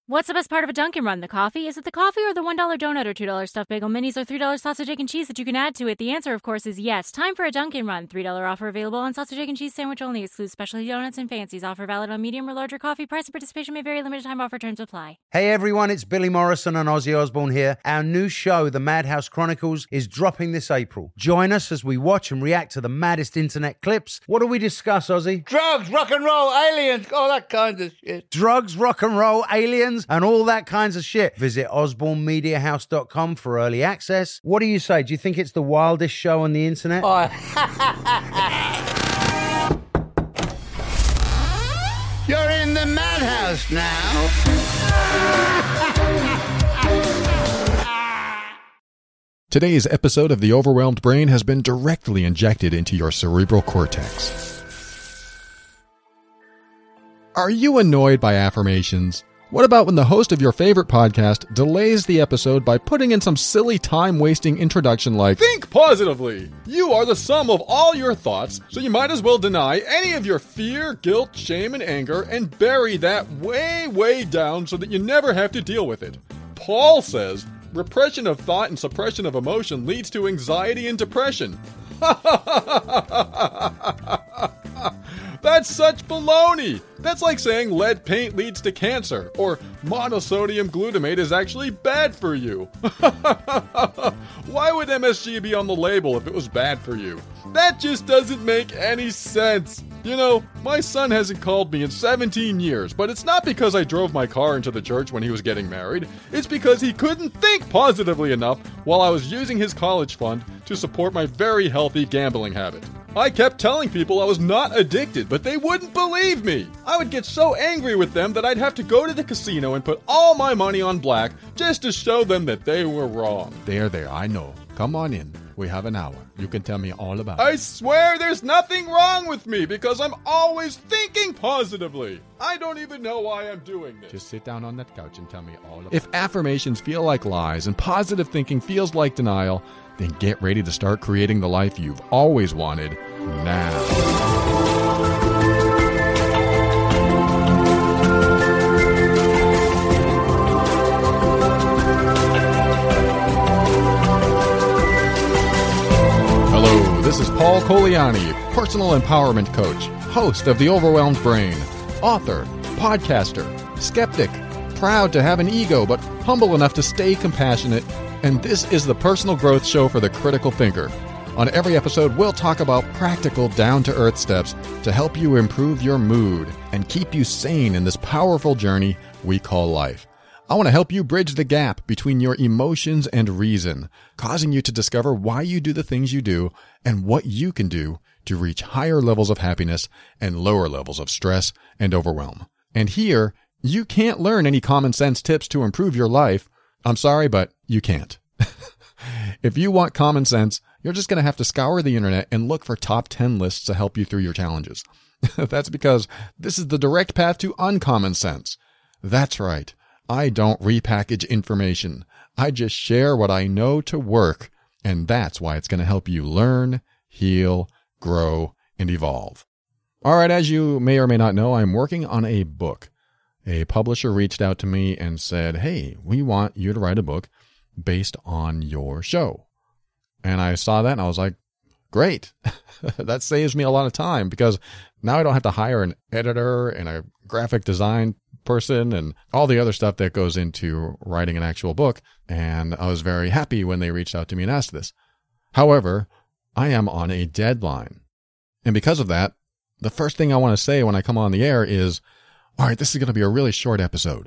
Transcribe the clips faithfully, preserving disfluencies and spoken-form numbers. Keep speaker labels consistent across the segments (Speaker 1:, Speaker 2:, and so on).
Speaker 1: What's the best part of a Dunkin' Run? The coffee? Is it the coffee or the one dollar donut or two dollar stuffed bagel minis or three dollar sausage, egg, and cheese that you can add to it? The answer, of course, is yes. Time for a Dunkin' Run. three dollar offer available on sausage, egg, and cheese sandwich only. Excludes specialty donuts and fancies. Offer valid on medium or larger coffee. Price and participation may vary. Limited time offer. Terms apply.
Speaker 2: Hey everyone, it's Billy Morrison and Ozzy Osbourne here. Our new show, The Madhouse Chronicles, is dropping this April. Join us as we watch and react to the maddest internet clips. What do we discuss, Ozzy?
Speaker 3: Drugs, rock and roll, aliens, all that kind of shit.
Speaker 2: Drugs, rock and roll, aliens, and all that kinds of shit. Visit osborne media house dot com for early access. What do you say? Do you think it's the wildest show on the internet?
Speaker 3: Oh. You're in the madhouse now.
Speaker 4: Today's episode of The Overwhelmed Brain has been directly injected into your cerebral cortex. Are you annoyed by affirmations? What about when the host of your favorite podcast delays the episode by putting in some silly time-wasting introduction like, "Think positively! You are the sum of all your thoughts, so you might as well deny any of your fear, guilt, shame, and anger and bury that way, way down so that you never have to deal with it." Paul says, repression of thought and suppression of emotion leads to anxiety and depression. That's such baloney! That's like saying lead paint leads to cancer, or monosodium glutamate is actually bad for you. Why would M S G be on the label if it was bad for you? That just doesn't make any sense. You know, my son hasn't called me in seventeen years, but it's not because I drove my car into the church when he was getting married. It's because he couldn't think positively enough while I was using his college fund to support my very healthy gambling habit. I kept telling people I was not addicted, but they wouldn't believe me. I would get so angry with them that I'd have to go to the casino and put all my money on black just to show them that they were wrong.
Speaker 5: There, there, I know. Come on in. We have an hour. You can tell me all about it.
Speaker 4: I swear there's nothing wrong with me because I'm always thinking positively. I don't even know why I'm doing this.
Speaker 5: Just sit down on that couch and tell me all about
Speaker 4: If
Speaker 5: it.
Speaker 4: affirmations feel like lies and positive thinking feels like denial, then get ready to start creating the life you've always wanted now. Hello, this is Paul Coliani, personal empowerment coach, host of The Overwhelmed Brain, author, podcaster, skeptic, proud to have an ego but humble enough to stay compassionate, and this is the personal growth show for the critical thinker. On every episode, we'll talk about practical, down-to-earth steps to help you improve your mood and keep you sane in this powerful journey we call life. I want to help you bridge the gap between your emotions and reason, causing you to discover why you do the things you do and what you can do to reach higher levels of happiness and lower levels of stress and overwhelm. And here, you can't learn any common sense tips to improve your life. I'm sorry, but you can't. If you want common sense, you're just going to have to scour the internet and look for top ten lists to help you through your challenges. That's because this is the direct path to uncommon sense. That's right. I don't repackage information. I just share what I know to work, and that's why it's going to help you learn, heal, grow, and evolve. All right, as you may or may not know, I'm working on a book. A publisher reached out to me and said, "Hey, we want you to write a book based on your show." And I saw that and I was like, great. That saves me a lot of time because now I don't have to hire an editor and a graphic design person and all the other stuff that goes into writing an actual book. And I was very happy when they reached out to me and asked this. However, I am on a deadline. And because of that, the first thing I want to say when I come on the air is, all right, this is going to be a really short episode.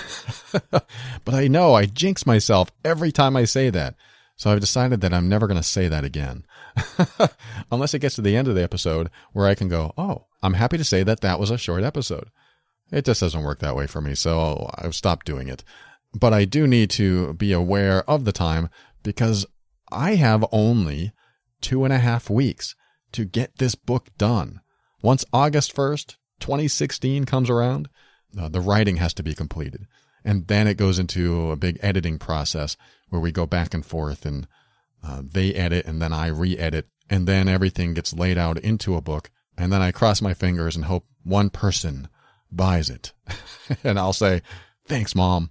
Speaker 4: But I know I jinx myself every time I say that. So I've decided that I'm never going to say that again. Unless it gets to the end of the episode where I can go, oh, I'm happy to say that that was a short episode. It just doesn't work that way for me, so I've stopped doing it. But I do need to be aware of the time because I have only two and a half weeks to get this book done. Once August first, twenty sixteen comes around, uh, the writing has to be completed. And then it goes into a big editing process where we go back and forth and uh, they edit and then I re-edit and then everything gets laid out into a book. And then I cross my fingers and hope one person buys it. And I'll say, Thanks, Mom.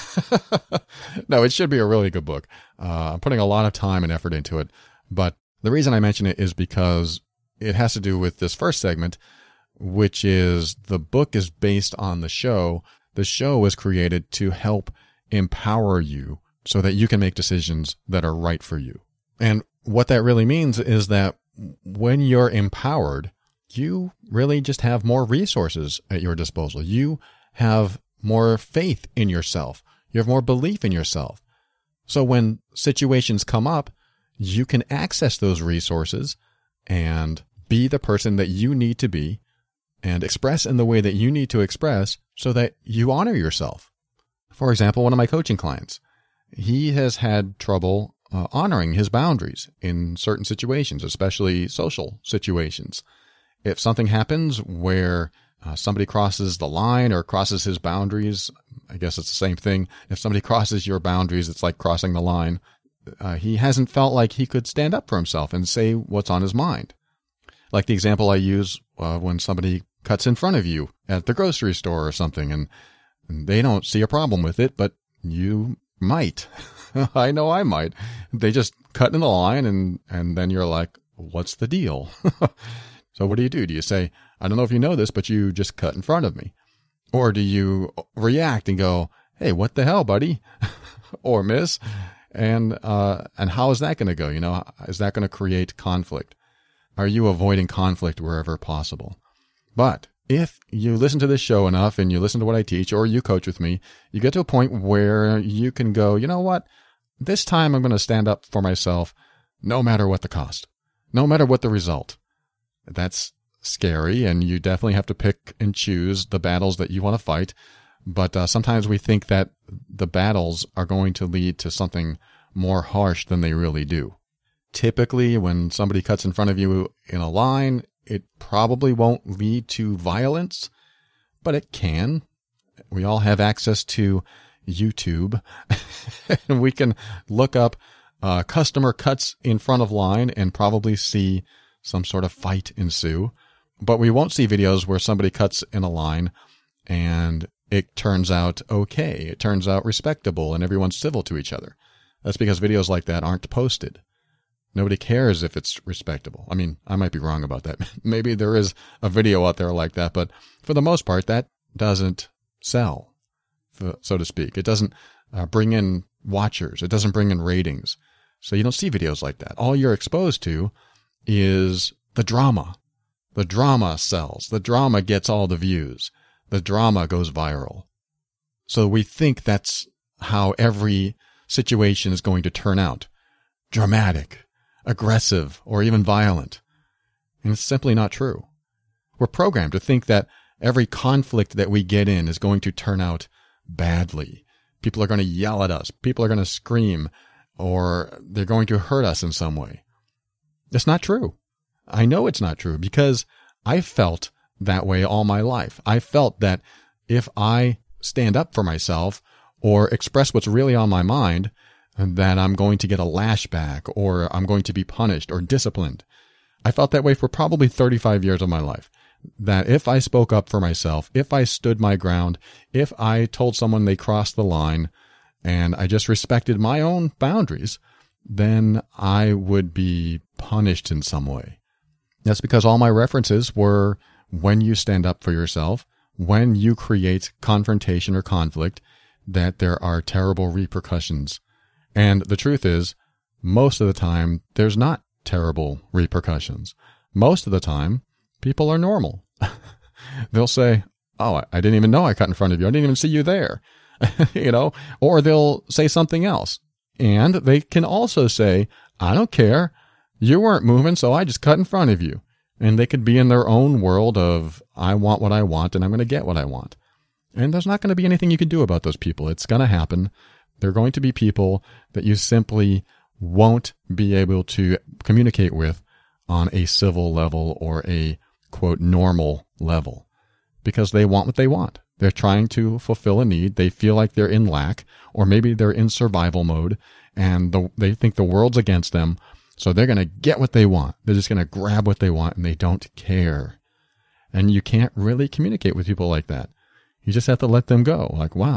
Speaker 4: No, it should be a really good book. Uh, I'm putting a lot of time and effort into it. But the reason I mention it is because it has to do with this first segment, which is the book is based on the show. The show was created to help empower you so that you can make decisions that are right for you. And what that really means is that when you're empowered, you really just have more resources at your disposal. You have more faith in yourself. You have more belief in yourself. So when situations come up, you can access those resources and be the person that you need to be and express in the way that you need to express so that you honor yourself. For example, one of my coaching clients, he has had trouble uh, honoring his boundaries in certain situations, especially social situations. If something happens where uh, somebody crosses the line or crosses his boundaries, I guess it's the same thing. If somebody crosses your boundaries, it's like crossing the line. Uh, he hasn't felt like he could stand up for himself and say what's on his mind. Like the example I use uh, when somebody cuts in front of you at the grocery store or something, and, and they don't see a problem with it, but you might. I know I might. They just cut in the line, and, and then you're like, what's the deal? So what do you do? Do you say, I don't know if you know this, but you just cut in front of me? Or do you react and go, hey, what the hell, buddy? Or miss? And uh, and how is that going to go? You know, is that going to create conflict? Are you avoiding conflict wherever possible? But if you listen to this show enough and you listen to what I teach or you coach with me, you get to a point where you can go, you know what? This time I'm going to stand up for myself no matter what the cost, no matter what the result. That's scary, and you definitely have to pick and choose the battles that you want to fight. But uh, sometimes we think that the battles are going to lead to something more harsh than they really do. Typically, when somebody cuts in front of you in a line, it probably won't lead to violence, but it can. We all have access to YouTube, and we can look up uh, customer cuts in front of line and probably see some sort of fight ensue. But we won't see videos where somebody cuts in a line and it turns out okay. It turns out respectable and everyone's civil to each other. That's because videos like that aren't posted. Nobody cares if it's respectable. I mean, I might be wrong about that. Maybe there is a video out there like that, but for the most part, that doesn't sell, so to speak. It doesn't uh, bring in watchers. It doesn't bring in ratings. So you don't see videos like that. All you're exposed to is the drama. The drama sells. The drama gets all the views. The drama goes viral. So we think that's how every situation is going to turn out. Dramatic, aggressive, or even violent. And it's simply not true. We're programmed to think that every conflict that we get in is going to turn out badly. People are going to yell at us. People are going to scream, or they're going to hurt us in some way. That's not true. I know it's not true because I felt that way all my life. I felt that if I stand up for myself or express what's really on my mind, that I'm going to get a lashback or I'm going to be punished or disciplined. I felt that way for probably thirty-five years of my life. That if I spoke up for myself, if I stood my ground, if I told someone they crossed the line and I just respected my own boundaries, then I would be punished in some way. That's because all my references were when you stand up for yourself, when you create confrontation or conflict, that there are terrible repercussions. And the truth is, most of the time, there's not terrible repercussions. Most of the time, people are normal. They'll say, oh, I didn't even know I cut in front of you. I didn't even see you there. You know, or they'll say something else. And they can also say, I don't care. You weren't moving, so I just cut in front of you. And they could be in their own world of, I want what I want, and I'm going to get what I want. And there's not going to be anything you can do about those people. It's going to happen. They're going to be people that you simply won't be able to communicate with on a civil level or a, quote, normal level. Because they want what they want. They're trying to fulfill a need. They feel like they're in lack, or maybe they're in survival mode, and the, they think the world's against them. So they're going to get what they want. They're just going to grab what they want, and they don't care. And you can't really communicate with people like that. You just have to let them go. Like, wow,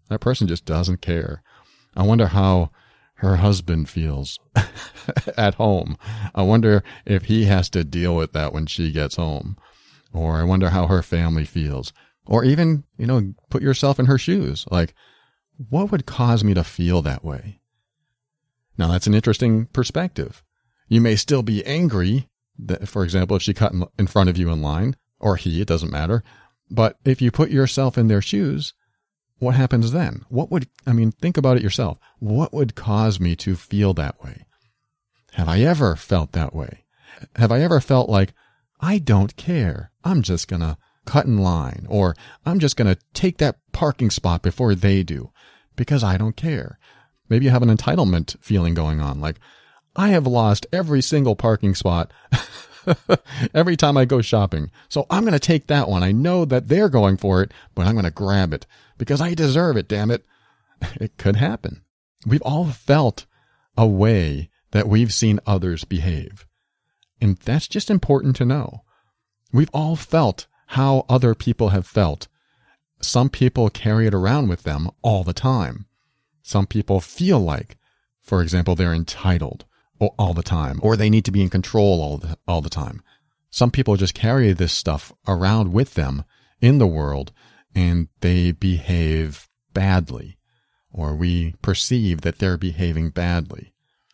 Speaker 4: That person just doesn't care. I wonder how her husband feels at home. I wonder if he has to deal with that when she gets home. Or I wonder how her family feels. Or even, you know, put yourself in her shoes. Like, what would cause me to feel that way? Now, that's an interesting perspective. You may still be angry, that, for example, if she cut in, in front of you in line, or he, it doesn't matter. But if you put yourself in their shoes, what happens then? What would, I mean, think about it yourself. What would cause me to feel that way? Have I ever felt that way? Have I ever felt like, I don't care. I'm just going to cut in line, or I'm just going to take that parking spot before they do because I don't care. Maybe you have an entitlement feeling going on, like, I have lost every single parking spot every time I go shopping, so I'm going to take that one. I know that they're going for it, but I'm going to grab it because I deserve it, damn it. It could happen. We've all felt a way that we've seen others behave, and that's just important to know. We've all felt how other people have felt. Some people carry it around with them all the time. Some people feel like, for example, they're entitled all the time, or they need to be in control all the, all the time. Some people just carry this stuff around with them in the world, and they behave badly, or we perceive that they're behaving badly.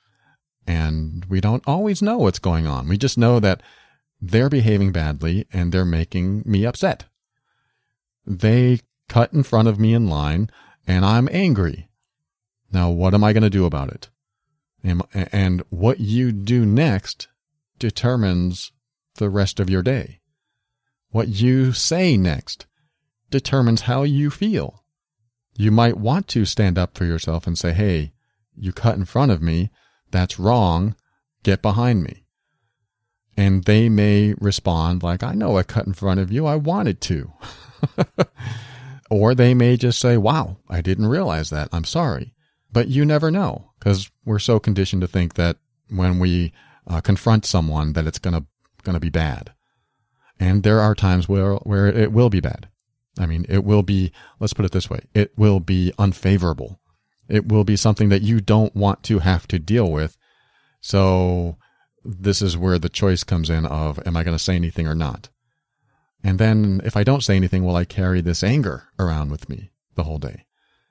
Speaker 4: And we don't always know what's going on. We just know that they're behaving badly and they're making me upset. They cut in front of me in line and I'm angry. Now, what am I going to do about it? And what you do next determines the rest of your day. What you say next determines how you feel. You might want to stand up for yourself and say, hey, you cut in front of me. That's wrong. Get behind me. And they may respond like, I know I cut in front of you. I wanted to. Or they may just say, wow, I didn't realize that. I'm sorry. But you never know, because we're so conditioned to think that when we uh, confront someone that it's going to going to be bad. And there are times where where it will be bad. I mean, it will be, let's put it this way, it will be unfavorable. It will be something that you don't want to have to deal with. So this is where the choice comes in of, am I going to say anything or not? And then if I don't say anything, will I carry this anger around with me the whole day?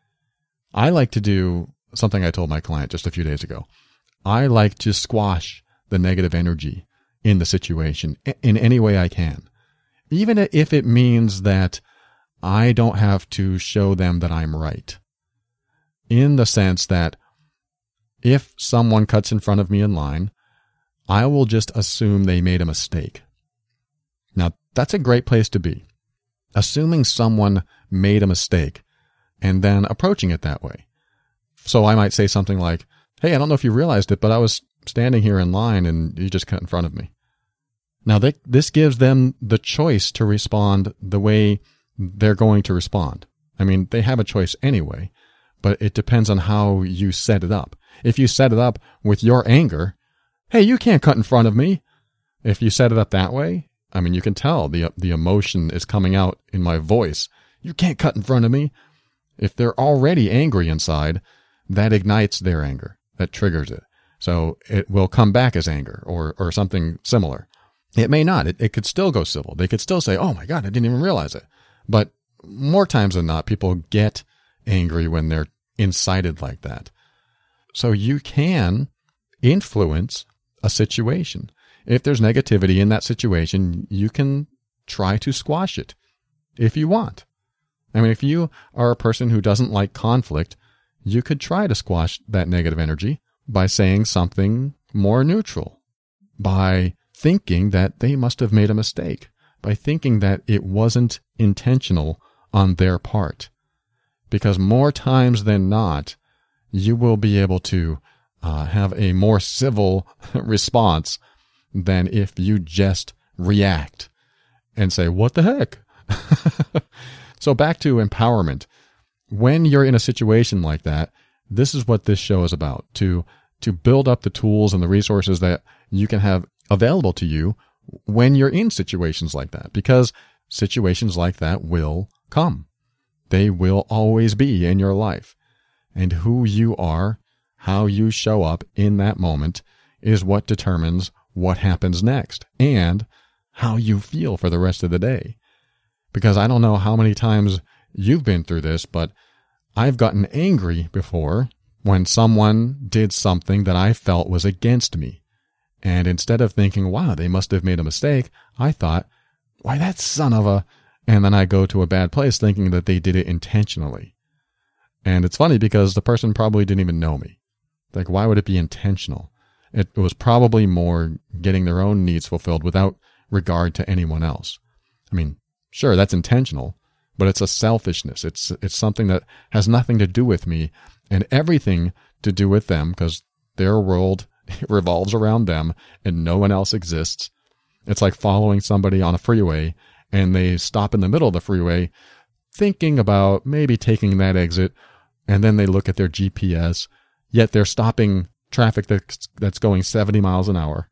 Speaker 4: I like to do something I told my client just a few days ago. I like to squash the negative energy in the situation in any way I can. Even if it means that I don't have to show them that I'm right. In the sense that if someone cuts in front of me in line, I will just assume they made a mistake. Now, that's a great place to be. Assuming someone made a mistake and then approaching it that way. So I might say something like, hey, I don't know if you realized it, but I was standing here in line and you just cut in front of me. Now, they, this gives them the choice to respond the way they're going to respond. I mean, they have a choice anyway, but it depends on how you set it up. If you set it up with your anger, hey, you can't cut in front of me. If you set it up that way, I mean, you can tell the the emotion is coming out in my voice. You can't cut in front of me. If they're already angry inside, that ignites their anger. That triggers it. So it will come back as anger or, or something similar. It may not. It, it could still go civil. They could still say, oh my God, I didn't even realize it. But more times than not, people get angry when they're incited like that. So you can influence a situation. If there's negativity in that situation, you can try to squash it if you want. I mean, if you are a person who doesn't like conflict, you could try to squash that negative energy by saying something more neutral, by thinking that they must have made a mistake, by thinking that it wasn't intentional on their part. Because more times than not, you will be able to uh, have a more civil response than if you just react and say, what the heck? So back to empowerment. When you're in a situation like that, this is what this show is about, to to build up the tools and the resources that you can have available to you when you're in situations like that, because situations like that will come. they will always be in your life. And who you are, how you show up in that moment, is what determines what happens next and how you feel for the rest of the day. Because I don't know how many times you've been through this, but I've gotten angry before when someone did something that I felt was against me. And instead of thinking, wow, they must have made a mistake, I thought, why, that son of a... And then I go to a bad place thinking that they did it intentionally. And it's funny because the person probably didn't even know me. Like, why would it be intentional? It was probably more getting their own needs fulfilled without regard to anyone else. I mean, sure, that's intentional, but it's a selfishness. It's it's something that has nothing to do with me and everything to do with them, because their world revolves around them and no one else exists. It's like following somebody on a freeway and they stop in the middle of the freeway thinking about maybe taking that exit, and then they look at their G P S, yet they're stopping traffic that's, that's going seventy miles an hour.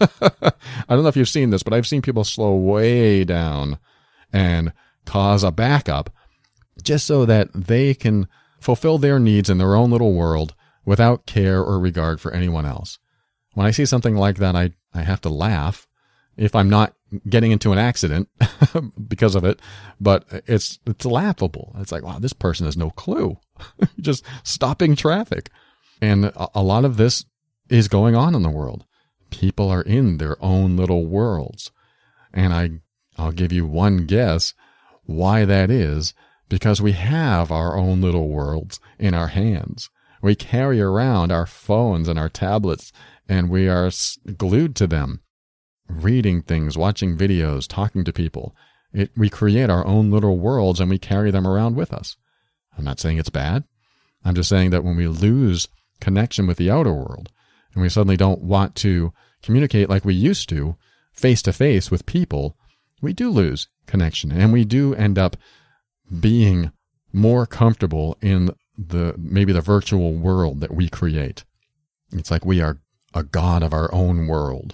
Speaker 4: I don't know if you've seen this, but I've seen people slow way down and cause a backup just so that they can fulfill their needs in their own little world without care or regard for anyone else. When I see something like that, I, I have to laugh if I'm not getting into an accident because of it, but it's it's laughable. It's like, wow, this person has no clue. Just stopping traffic. And a, a lot of this is going on in the world. People are in their own little worlds. And I, I'll give you one guess why that is, because we have our own little worlds in our hands. We carry around our phones and our tablets, and we are glued to them, reading things, watching videos, talking to people. It, we create our own little worlds, and we carry them around with us. I'm not saying it's bad. I'm just saying that when we lose connection with the outer world, and we suddenly don't want to communicate like we used to, face to face with people, we do lose connection, and we do end up being more comfortable in the maybe the virtual world that we create. It's like we are a god of our own world.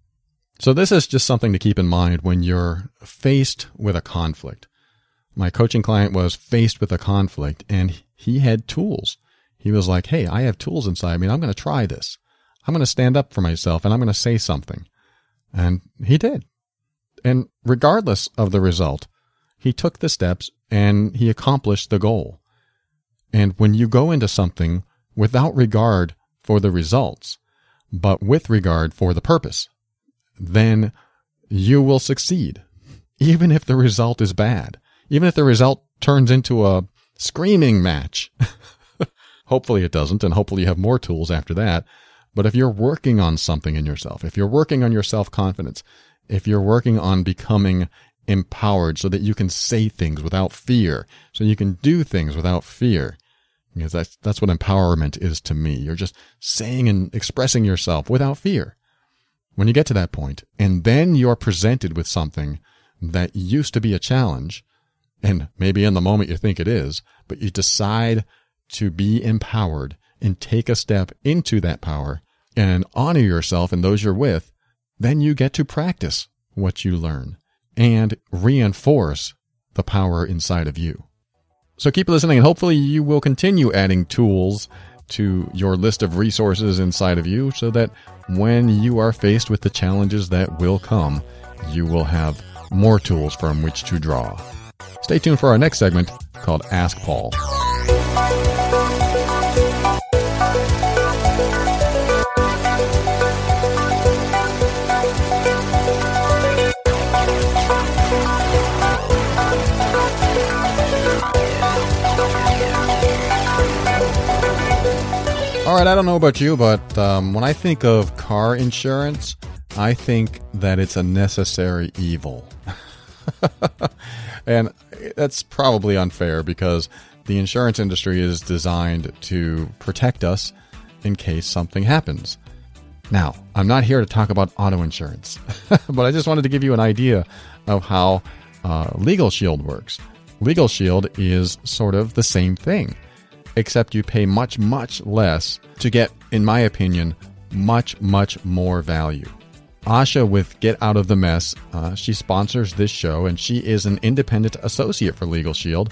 Speaker 4: So this is just something to keep in mind when you're faced with a conflict. My coaching client was faced with a conflict, and he had tools. He was like, hey, I have tools inside me, and I'm going to try this. I'm going to stand up for myself, and I'm going to say something. And he did. And regardless of the result, he took the steps, and he accomplished the goal. And when you go into something without regard for the results, but with regard for the purpose, then you will succeed, even if the result is bad, even if the result turns into a screaming match. Hopefully it doesn't, and hopefully you have more tools after that. But if you're working on something in yourself, if you're working on your self-confidence, if you're working on becoming empowered so that you can say things without fear, so you can do things without fear, because that's, that's what empowerment is to me. You're just saying and expressing yourself without fear. When you get to that point, and then you're presented with something that used to be a challenge, and maybe in the moment you think it is, but you decide to be empowered and take a step into that power and honor yourself and those you're with, then you get to practice what you learn and reinforce the power inside of you. So keep listening, and hopefully you will continue adding tools to your list of resources inside of you so that when you are faced with the challenges that will come, you will have more tools from which to draw. Stay tuned for our next segment called Ask Paul. All right, I don't know about you, but um, when I think of car insurance, I think that it's a necessary evil. And that's probably unfair because the insurance industry is designed to protect us in case something happens. Now, I'm not here to talk about auto insurance, but I just wanted to give you an idea of how uh, Legal Shield works. Legal Shield is sort of the same thing, except you pay much, much less to get, in my opinion, much, much more value. Asha with Get Out of the Mess, uh, she sponsors this show, and she is an independent associate for Legal Shield,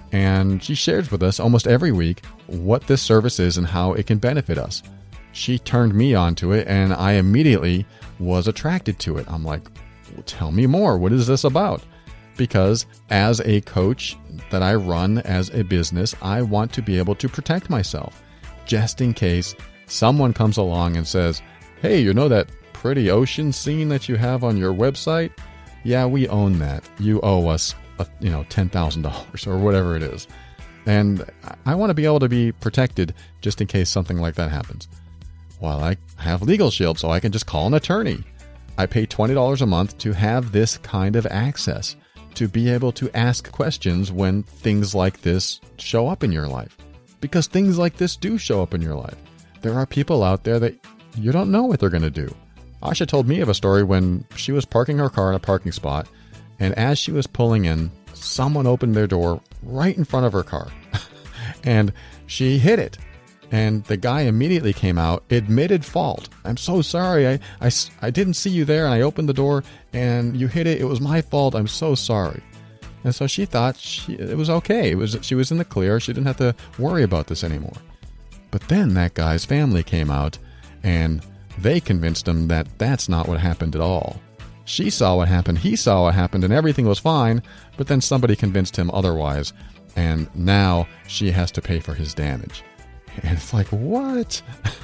Speaker 4: And she shares with us almost every week what this service is and how it can benefit us. She turned me onto it, and I immediately was attracted to it. I'm like, well, tell me more. What is this about? Because as a coach that I run as a business, I want to be able to protect myself just in case someone comes along and says, hey, you know that pretty ocean scene that you have on your website? Yeah, we own that. You owe us, you know, ten thousand dollars or whatever it is. And I want to be able to be protected just in case something like that happens. Well, I have Legal Shield, so I can just call an attorney. I pay twenty dollars a month to have this kind of access, to be able to ask questions when things like this show up in your life. Because things like this do show up in your life. There are people out there that you don't know what they're going to do. Asha told me of a story when she was parking her car in a parking spot, and as she was pulling in, someone opened their door right in front of her car. And she hit it. And the guy immediately came out, admitted fault. I'm so sorry. I, I, I didn't see you there, and I opened the door, and you hit it. It was my fault. I'm so sorry. And so she thought she, it was okay. It was she was in the clear. She didn't have to worry about this anymore. But then that guy's family came out, and they convinced him that that's not what happened at all. She saw what happened. He saw what happened, and everything was fine. But then somebody convinced him otherwise, and now she has to pay for his damage. And it's like, what?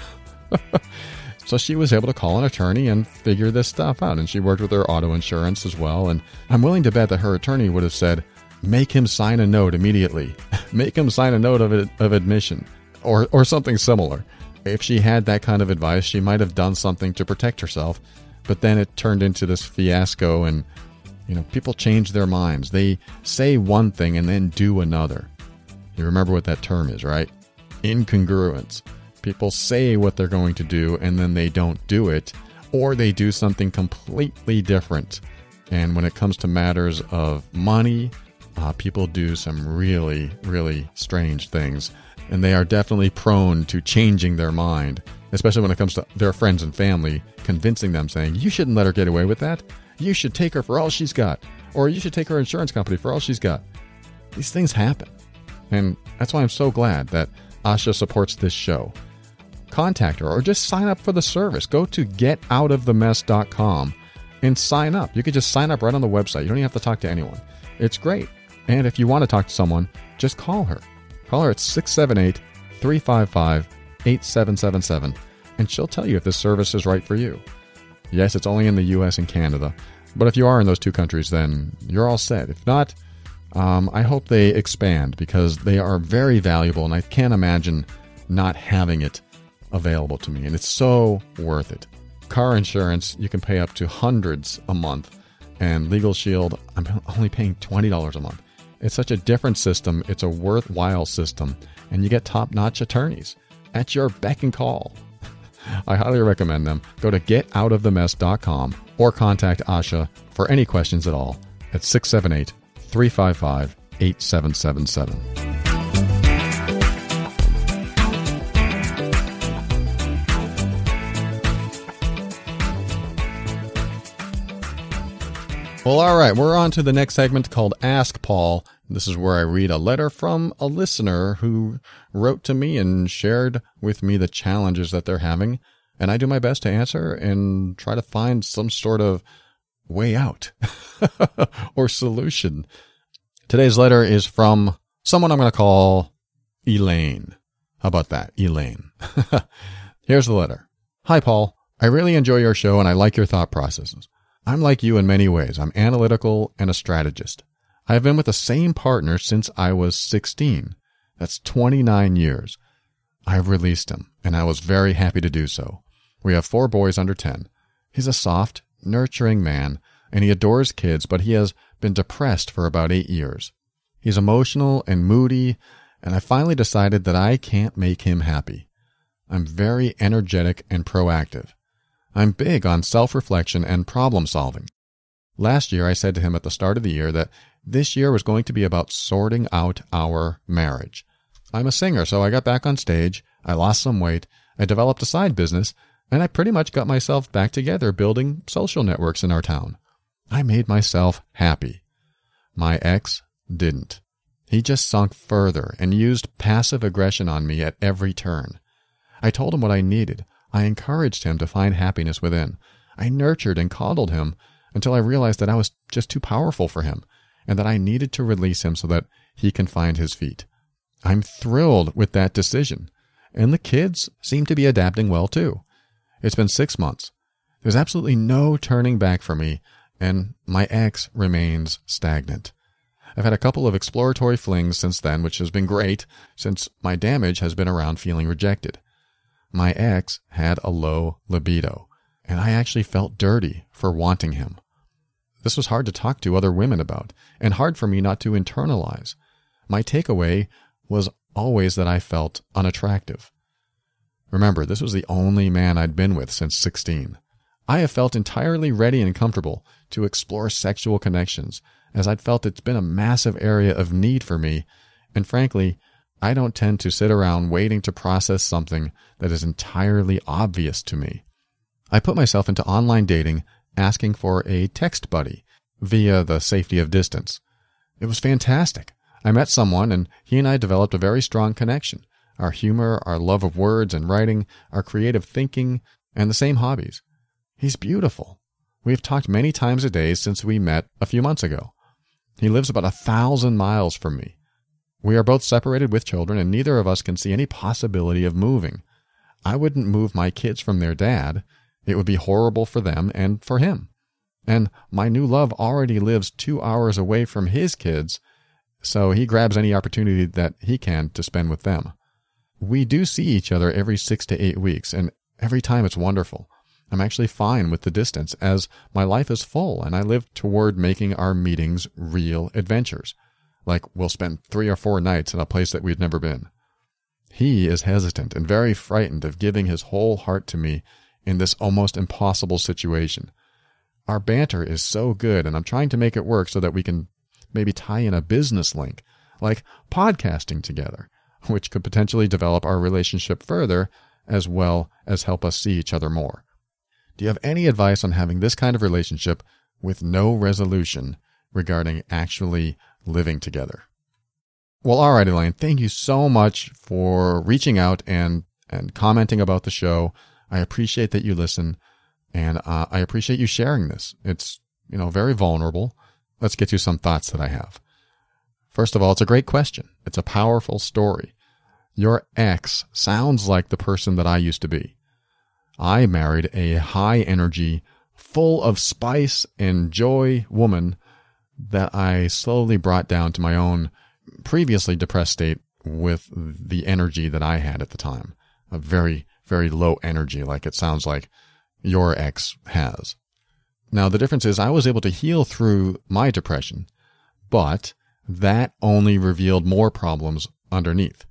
Speaker 4: So she was able to call an attorney and figure this stuff out. And she worked with her auto insurance as well. And I'm willing to bet that her attorney would have said, make him sign a note immediately. Make him sign a note of, of admission or, or something similar. If she had that kind of advice, she might have done something to protect herself. But then it turned into this fiasco. And, you know, people change their minds. They say one thing and then do another. You remember what that term is, right? Incongruence. People say what they're going to do and then they don't do it, or they do something completely different. And when it comes to matters of money, uh, people do some really, really strange things. And they are definitely prone to changing their mind, especially when it comes to their friends and family, convincing them, saying, you shouldn't let her get away with that. You should take her for all she's got. Or you should take her insurance company for all she's got. These things happen. And that's why I'm so glad that Asha supports this show. Contact her or just sign up for the service. Go to get out of the mess dot com and sign up. You can just sign up right on the website. You don't even have to talk to anyone. It's great. And if you want to talk to someone, just call her. Call her at six seven eight, three five five, eight seven seven seven, and she'll tell you if this service is right for you. Yes, it's only in the U S and Canada, but if you are in those two countries, then you're all set. If not, Um, I hope they expand because they are very valuable, and I can't imagine not having it available to me. And it's so worth it. Car insurance, you can pay up to hundreds a month. And Legal Shield, I'm only paying twenty dollars a month. It's such a different system. It's a worthwhile system. And you get top-notch attorneys at your beck and call. I highly recommend them. Go to get out of the mess dot com or contact Asha for any questions at all at six seven eight, three five five, eight seven seven seven. Well, all right, we're on to the next segment called Ask Paul. This is where I read a letter from a listener who wrote to me and shared with me the challenges that they're having, and I do my best to answer and try to find some sort of way out or solution. Today's letter is from someone I'm going to call Elaine. How about that, Elaine? Here's the letter. Hi, Paul. I really enjoy your show and I like your thought processes. I'm like you in many ways. I'm analytical and a strategist. I have been with the same partner since I was sixteen. That's twenty-nine years. I have released him, and I was very happy to do so. We have four boys under ten. He's a soft, nurturing man, and he adores kids, but he has been depressed for about eight years. He's emotional and moody, and I finally decided that I can't make him happy. I'm very energetic and proactive. I'm big on self-reflection and problem-solving. Last year, I said to him at the start of the year that this year was going to be about sorting out our marriage. I'm a singer, so I got back on stage, I lost some weight, I developed a side business, and I pretty much got myself back together building social networks in our town. I made myself happy. My ex didn't. He just sunk further and used passive aggression on me at every turn. I told him what I needed. I encouraged him to find happiness within. I nurtured and coddled him until I realized that I was just too powerful for him and that I needed to release him so that he can find his feet. I'm thrilled with that decision, and the kids seem to be adapting well too. It's been six months. There's absolutely no turning back for me, and my ex remains stagnant. I've had a couple of exploratory flings since then, which has been great since my damage has been around feeling rejected. My ex had a low libido, and I actually felt dirty for wanting him. This was hard to talk to other women about, and hard for me not to internalize. My takeaway was always that I felt unattractive. Remember, this was the only man I'd been with since sixteen. I have felt entirely ready and comfortable to explore sexual connections, as I'd felt it's been a massive area of need for me, and frankly, I don't tend to sit around waiting to process something that is entirely obvious to me. I put myself into online dating asking for a text buddy via the safety of distance. It was fantastic. I met someone and he and I developed a very strong connection. Our humor, our love of words and writing, our creative thinking, and the same hobbies. He's beautiful. We've talked many times a day since we met a few months ago. He lives about a thousand miles from me. We are both separated with children and neither of us can see any possibility of moving. I wouldn't move my kids from their dad. It would be horrible for them and for him. And my new love already lives two hours away from his kids, so he grabs any opportunity that he can to spend with them. We do see each other every six to eight weeks, and every time it's wonderful. I'm actually fine with the distance, as my life is full, and I live toward making our meetings real adventures. Like we'll spend three or four nights in a place that we'd never been. He is hesitant and very frightened of giving his whole heart to me in this almost impossible situation. Our banter is so good, and I'm trying to make it work so that we can maybe tie in a business link, like podcasting together, which could potentially develop our relationship further, as well as help us see each other more. Do you have any advice on having this kind of relationship with no resolution regarding actually living together? Well, all right, Elaine, thank you so much for reaching out and, and commenting about the show. I appreciate that you listen, and uh, I appreciate you sharing this. It's, you know, very vulnerable. Let's get to some thoughts that I have. First of all, it's a great question. It's a powerful story. Your ex sounds like the person that I used to be. I married a high-energy, full of spice and joy woman that I slowly brought down to my own previously depressed state with the energy that I had at the time. A very, very low energy, like it sounds like your ex has. Now, the difference is I was able to heal through my depression, but that only revealed more problems underneath.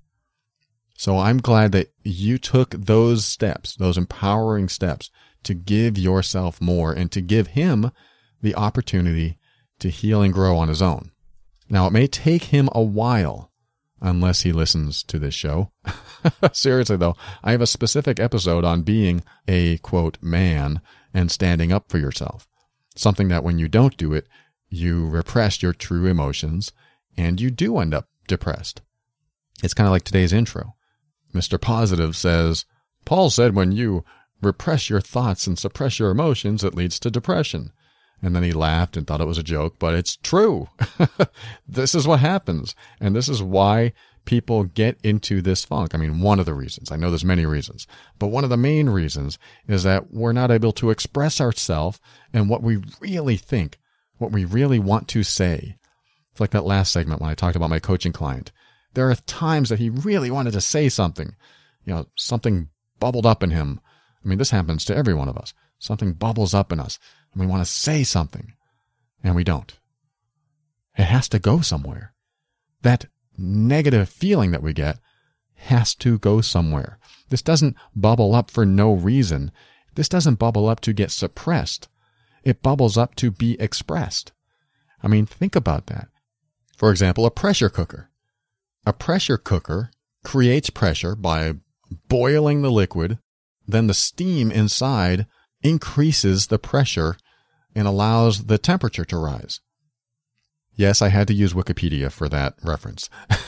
Speaker 4: So I'm glad that you took those steps, those empowering steps, to give yourself more and to give him the opportunity to heal and grow on his own. Now, it may take him a while, unless he listens to this show. Seriously, though, I have a specific episode on being a, quote, man and standing up for yourself. Something that when you don't do it, you repress your true emotions and you do end up depressed. It's kind of like today's intro. Mister Positive says, Paul said when you repress your thoughts and suppress your emotions, it leads to depression. And then he laughed and thought it was a joke, but it's true. This is what happens. And this is why people get into this funk. I mean, one of the reasons. I know there's many reasons. But one of the main reasons is that we're not able to express ourselves and what we really think, what we really want to say. It's like that last segment when I talked about my coaching client. There are times that he really wanted to say something. You know, something bubbled up in him. I mean, this happens to every one of us. Something bubbles up in us, and we want to say something, and we don't. It has to go somewhere. That negative feeling that we get has to go somewhere. This doesn't bubble up for no reason. This doesn't bubble up to get suppressed. It bubbles up to be expressed. I mean, think about that. For example, a pressure cooker. A pressure cooker creates pressure by boiling the liquid. Then the steam inside increases the pressure and allows the temperature to rise. Yes, I had to use Wikipedia for that reference.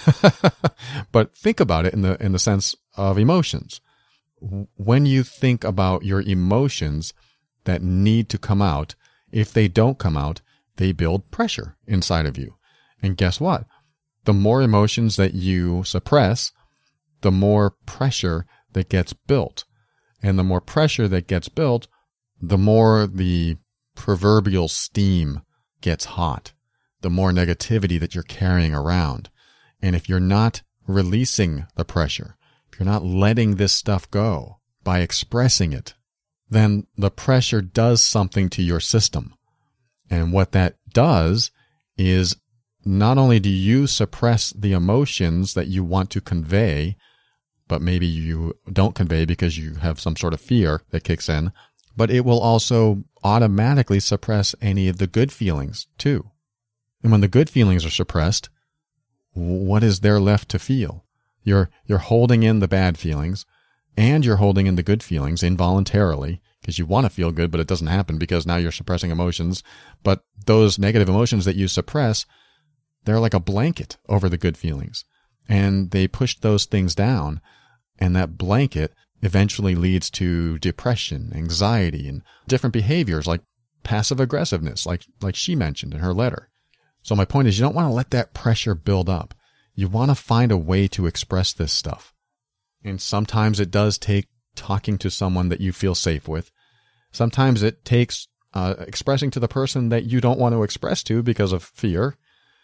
Speaker 4: But think about it in the in the sense of emotions. When you think about your emotions that need to come out, if they don't come out, they build pressure inside of you. And guess what? The more emotions that you suppress, the more pressure that gets built. And the more pressure that gets built, the more the proverbial steam gets hot, the more negativity that you're carrying around. And if you're not releasing the pressure, if you're not letting this stuff go by expressing it, then the pressure does something to your system. And what that does is not only do you suppress the emotions that you want to convey, but maybe you don't convey because you have some sort of fear that kicks in, but it will also automatically suppress any of the good feelings too. And when the good feelings are suppressed, what is there left to feel? You're, you're holding in the bad feelings and you're holding in the good feelings involuntarily because you want to feel good, but it doesn't happen because now you're suppressing emotions. But those negative emotions that you suppress, they're like a blanket over the good feelings. And they push those things down, and that blanket eventually leads to depression, anxiety, and different behaviors like passive aggressiveness, like, like she mentioned in her letter. So my point is, you don't want to let that pressure build up. You want to find a way to express this stuff. And sometimes it does take talking to someone that you feel safe with. Sometimes it takes uh, expressing to the person that you don't want to express to because of fear.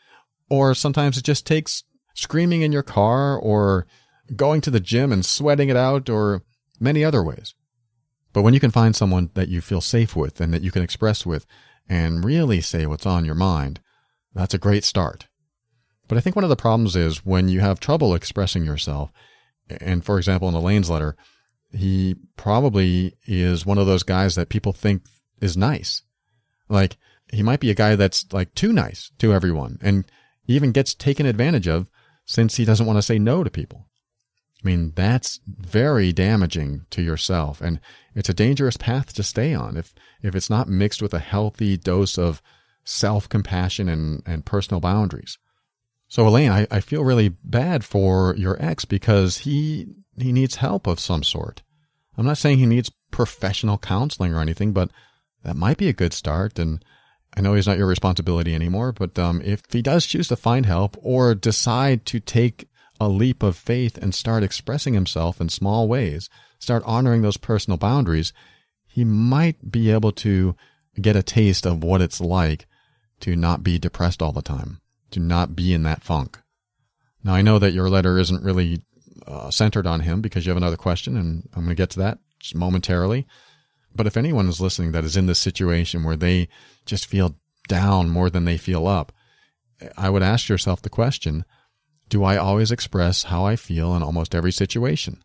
Speaker 4: Or sometimes it just takes screaming in your car or going to the gym and sweating it out or many other ways. But when you can find someone that you feel safe with and that you can express with and really say what's on your mind, that's a great start. But I think one of the problems is when you have trouble expressing yourself, and for example, in Elaine's letter, he probably is one of those guys that people think is nice. Like, he might be a guy that's like too nice to everyone and even gets taken advantage of since he doesn't want to say no to people. I mean, that's very damaging to yourself, and it's a dangerous path to stay on if, if it's not mixed with a healthy dose of self-compassion and, and personal boundaries. So, Elaine, I, I feel really bad for your ex because he he needs help of some sort. I'm not saying he needs professional counseling or anything, but that might be a good start. And I know he's not your responsibility anymore, but um, if he does choose to find help or decide to take a leap of faith and start expressing himself in small ways, start honoring those personal boundaries, he might be able to get a taste of what it's like to not be depressed all the time, to not be in that funk. Now, I know that your letter isn't really uh, centered on him because you have another question, and I'm going to get to that just momentarily. But if anyone is listening that is in this situation where they just feel down more than they feel up, I would ask yourself the question, do I always express how I feel in almost every situation?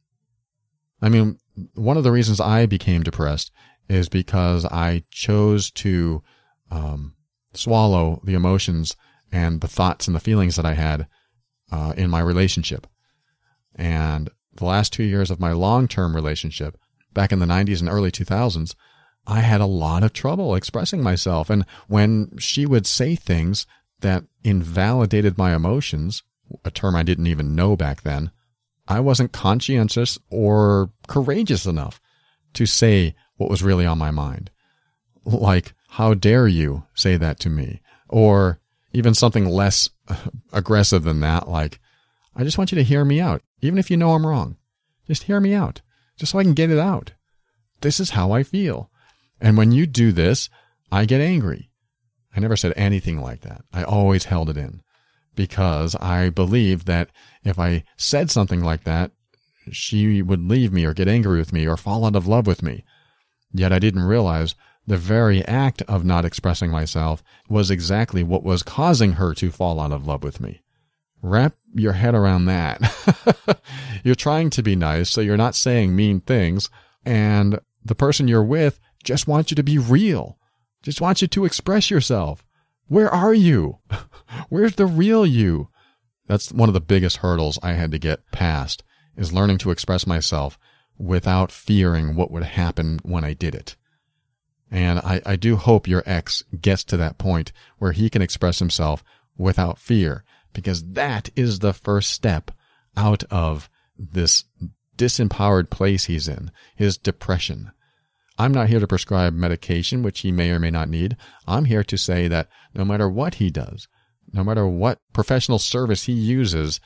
Speaker 4: I mean, one of the reasons I became depressed is because I chose to um, swallow the emotions and the thoughts and the feelings that I had uh, in my relationship. And the last two years of my long-term relationship, back in the nineties and early two thousands, I had a lot of trouble expressing myself. And when she would say things that invalidated my emotions, a term I didn't even know back then, I wasn't conscientious or courageous enough to say what was really on my mind. Like, how dare you say that to me? Or even something less aggressive than that, like, I just want you to hear me out. Even if you know I'm wrong, just hear me out, just so I can get it out. This is how I feel. And when you do this, I get angry. I never said anything like that. I always held it in because I believed that if I said something like that, she would leave me or get angry with me or fall out of love with me. Yet I didn't realize the very act of not expressing myself was exactly what was causing her to fall out of love with me. Wrap your head around that. You're trying to be nice, so you're not saying mean things, and the person you're with just wants you to be real, just wants you to express yourself. Where are you? Where's the real you? That's one of the biggest hurdles I had to get past, is learning to express myself without fearing what would happen when I did it. And I, I do hope your ex gets to that point where he can express himself without fear, because that is the first step out of this disempowered place he's in, his depression. I'm not here to prescribe medication, which he may or may not need. I'm here to say that no matter what he does, no matter what professional service he uses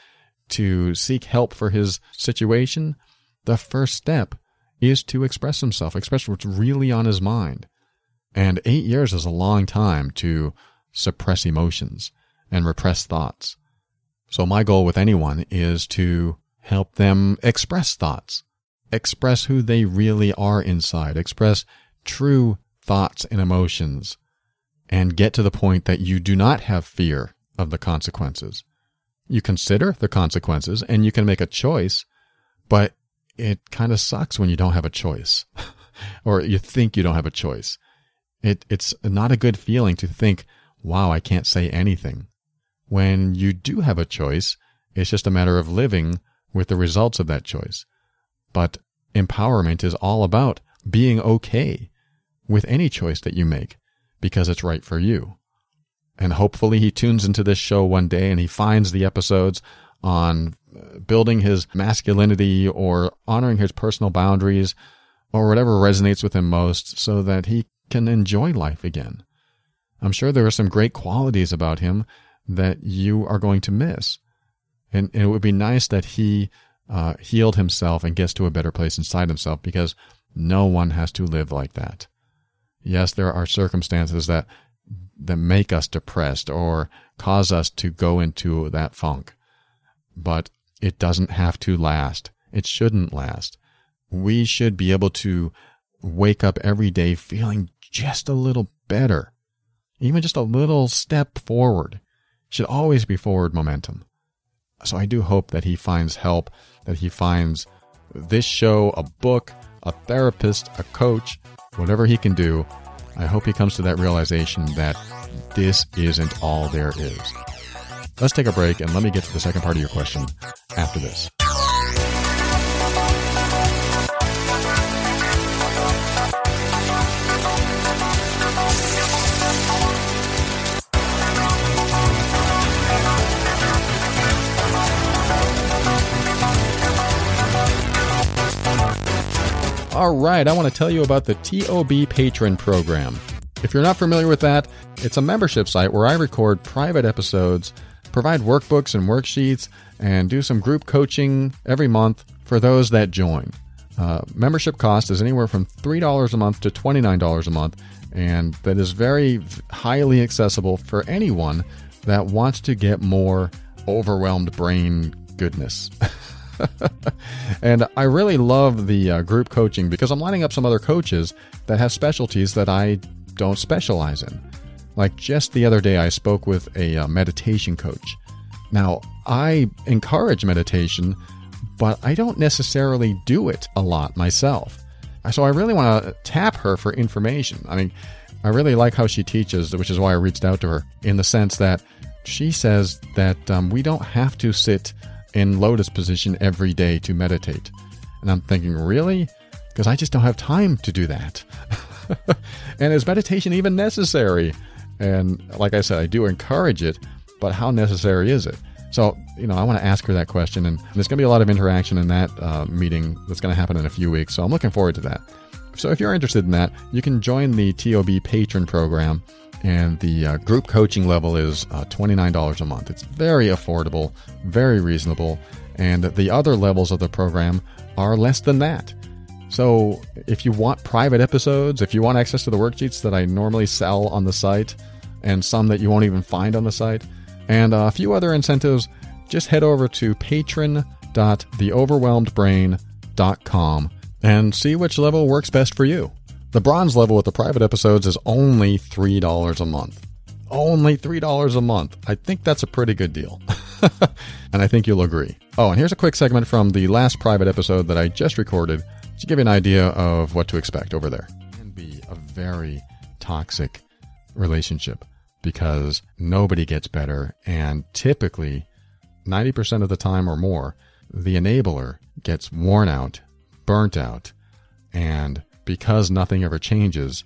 Speaker 4: to seek help for his situation, the first step is to express himself, express what's really on his mind. And eight years is a long time to suppress emotions and repress thoughts. So my goal with anyone is to help them express thoughts, express who they really are inside, express true thoughts and emotions, and get to the point that you do not have fear of the consequences. You consider the consequences and you can make a choice, but it kind of sucks when you don't have a choice or you think you don't have a choice. It, it's not a good feeling to think, wow, I can't say anything. When you do have a choice, it's just a matter of living with the results of that choice. But empowerment is all about being okay with any choice that you make because it's right for you. And hopefully he tunes into this show one day and he finds the episodes on building his masculinity or honoring his personal boundaries or whatever resonates with him most so that he can enjoy life again. I'm sure there are some great qualities about him that you are going to miss. And, and it would be nice that he uh, healed himself and gets to a better place inside himself, because no one has to live like that. Yes, there are circumstances that that make us depressed or cause us to go into that funk. But it doesn't have to last. It shouldn't last. We should be able to wake up every day feeling just a little better, even just a little step forward. It should always be forward momentum. So I do hope that he finds help, that he finds this show, a book, a therapist, a coach, whatever he can do. I hope he comes to that realization that this isn't all there is. Let's take a break and let me get to the second part of your question after this. All right, I want to tell you about the T O B Patron program. If you're not familiar with that, it's a membership site where I record private episodes, provide workbooks and worksheets, and do some group coaching every month for those that join. Uh, membership cost is anywhere from three dollars a month to twenty-nine dollars a month, and that is very highly accessible for anyone that wants to get more overwhelmed brain goodness. And I really love the uh, group coaching because I'm lining up some other coaches that have specialties that I don't specialize in. Like just the other day, I spoke with a uh, meditation coach. Now, I encourage meditation, but I don't necessarily do it a lot myself. So I really want to tap her for information. I mean, I really like how she teaches, which is why I reached out to her, in the sense that she says that um, we don't have to sit in lotus position every day to meditate. And I'm thinking, really? Because I just don't have time to do that. And is meditation even necessary? And like I said, I do encourage it, but how necessary is it? So, you know, I want to ask her that question, and there's going to be a lot of interaction in that uh, meeting that's going to happen in a few weeks. So I'm looking forward to that. So if you're interested in that, you can join the T O B Patron program, and the uh, group coaching level is uh, twenty-nine dollars a month. It's very affordable, very reasonable, and the other levels of the program are less than that. So if you want private episodes, if you want access to the worksheets that I normally sell on the site, and some that you won't even find on the site, and a few other incentives, just head over to patron dot the overwhelmed brain dot com and see which level works best for you. The bronze level with the private episodes is only three dollars a month. Only three dollars a month. I think that's a pretty good deal. And I think you'll agree. Oh, and here's a quick segment from the last private episode that I just recorded to give you an idea of what to expect over there. It can be a very toxic relationship because nobody gets better, and typically ninety percent of the time or more, the enabler gets worn out, burnt out, and because nothing ever changes,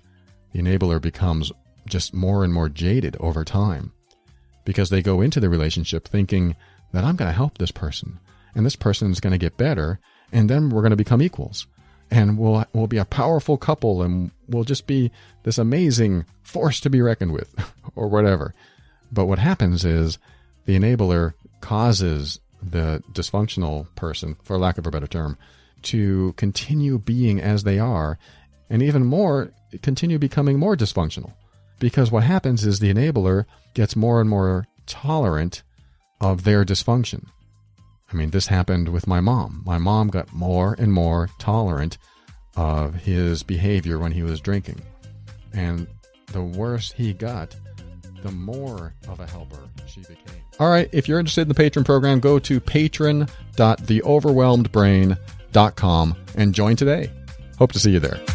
Speaker 4: the enabler becomes just more and more jaded over time, because they go into the relationship thinking that I'm going to help this person, and this person is going to get better, and then we're going to become equals, and we'll we'll be a powerful couple, and we'll just be this amazing force to be reckoned with, or whatever. But what happens is the enabler causes the dysfunctional person, for lack of a better term, to continue being as they are, and even more, continue becoming more dysfunctional. Because what happens is the enabler gets more and more tolerant of their dysfunction. I mean, this happened with my mom. My mom got more and more tolerant of his behavior when he was drinking. And the worse he got, the more of a helper she became. All right, if you're interested in the Patreon program, go to patron dot the overwhelmed brain dot com and join today. Hope to see you there.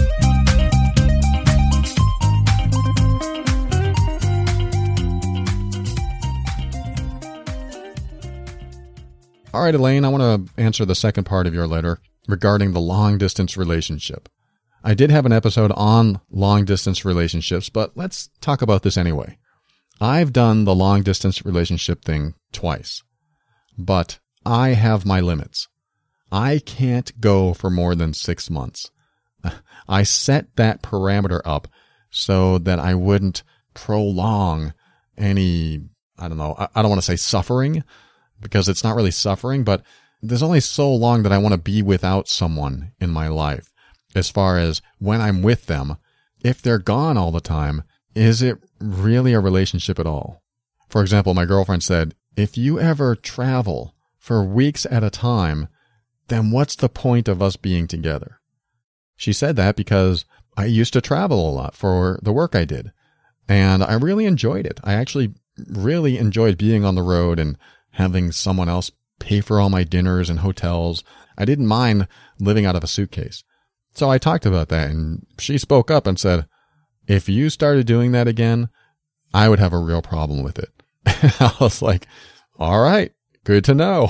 Speaker 4: All right, Elaine, I want to answer the second part of your letter regarding the long-distance relationship. I did have an episode on long-distance relationships, but let's talk about this anyway. I've done the long-distance relationship thing twice, but I have my limits. I can't go for more than six months. I set that parameter up so that I wouldn't prolong any, I don't know, I don't want to say suffering, because it's not really suffering, but there's only so long that I want to be without someone in my life. As far as when I'm with them, if they're gone all the time, is it really a relationship at all? For example, my girlfriend said, if you ever travel for weeks at a time, then what's the point of us being together? She said that because I used to travel a lot for the work I did, and I really enjoyed it. I actually really enjoyed being on the road and having someone else pay for all my dinners and hotels. I didn't mind living out of a suitcase. So I talked about that, and she spoke up and said, if you started doing that again, I would have a real problem with it. I was like, all right, good to know.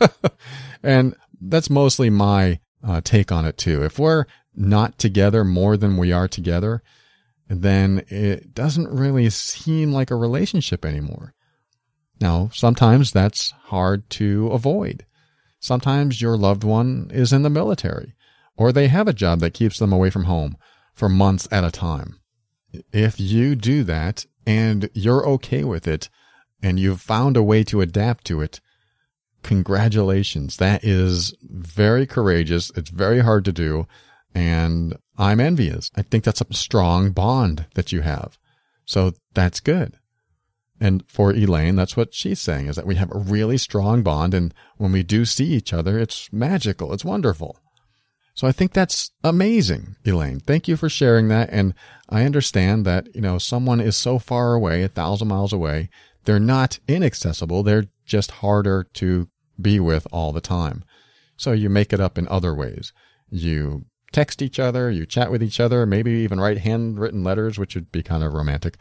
Speaker 4: And that's mostly my uh, take on it too. If we're not together more than we are together, then it doesn't really seem like a relationship anymore. Now, sometimes that's hard to avoid. Sometimes your loved one is in the military, or they have a job that keeps them away from home for months at a time. If you do that and you're okay with it, and you've found a way to adapt to it, congratulations. That is very courageous. It's very hard to do, and I'm envious. I think that's a strong bond that you have. So that's good. And for Elaine, that's what she's saying, is that we have a really strong bond, and when we do see each other, it's magical. It's wonderful. So I think that's amazing, Elaine. Thank you for sharing that. And I understand that, you know, someone is so far away, a thousand miles away, they're not inaccessible. They're just harder to be with all the time. So you make it up in other ways. You text each other, you chat with each other, maybe even write handwritten letters, which would be kind of romantic.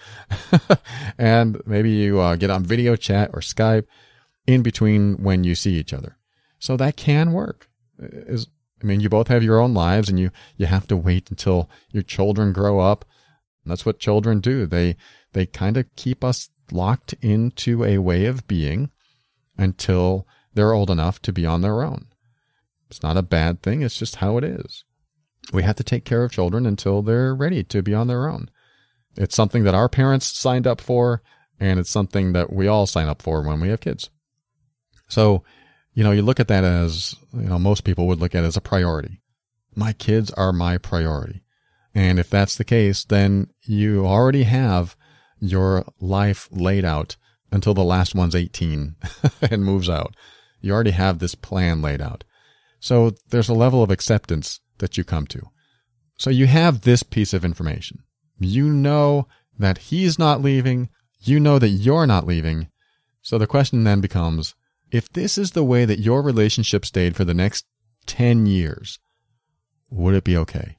Speaker 4: And maybe you uh, get on video chat or Skype in between when you see each other. So that can work. Is I mean, you both have your own lives, and you, you have to wait until your children grow up. And that's what children do. They, they kind of keep us locked into a way of being until they're old enough to be on their own. It's not a bad thing. It's just how it is. We have to take care of children until they're ready to be on their own. It's something that our parents signed up for, and it's something that we all sign up for when we have kids. So, you know, you look at that as, you know, most people would look at it as a priority. My kids are my priority. And if that's the case, then you already have your life laid out until the last one's eighteen and moves out. You already have this plan laid out. So there's a level of acceptance that you come to. So you have this piece of information. You know that he's not leaving. You know that you're not leaving. So the question then becomes, if this is the way that your relationship stayed for the next ten years, would it be okay?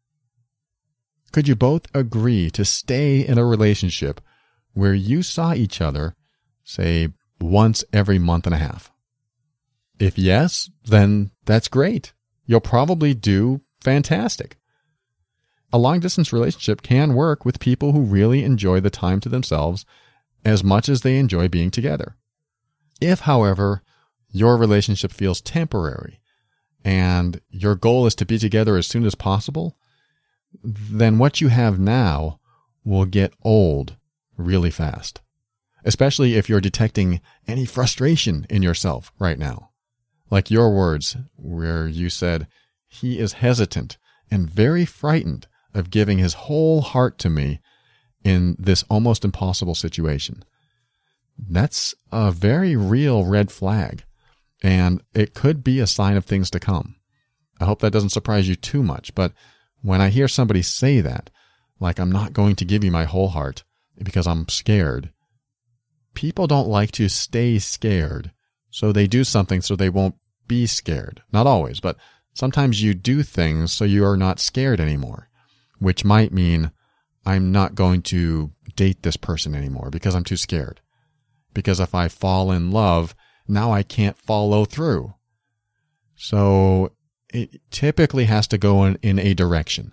Speaker 4: Could you both agree to stay in a relationship where you saw each other, say, once every month and a half? If yes, then that's great. You'll probably do fantastic. a long-distance relationship can work with people who really enjoy the time to themselves as much as they enjoy being together. If, however, your relationship feels temporary and your goal is to be together as soon as possible, then what you have now will get old really fast, especially if you're detecting any frustration in yourself right now. Like your words where you said, he is hesitant and very frightened of giving his whole heart to me in this almost impossible situation. That's a very real red flag, and it could be a sign of things to come. I hope that doesn't surprise you too much, but when I hear somebody say that, like I'm not going to give you my whole heart because I'm scared, people don't like to stay scared, so they do something so they won't be scared. Not always, but sometimes you do things so you are not scared anymore, which might mean I'm not going to date this person anymore because I'm too scared. Because if I fall in love, now I can't follow through. So it typically has to go in, in a direction.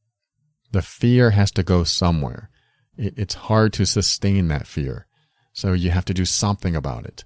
Speaker 4: The fear has to go somewhere. It, it's hard to sustain that fear. So you have to do something about it.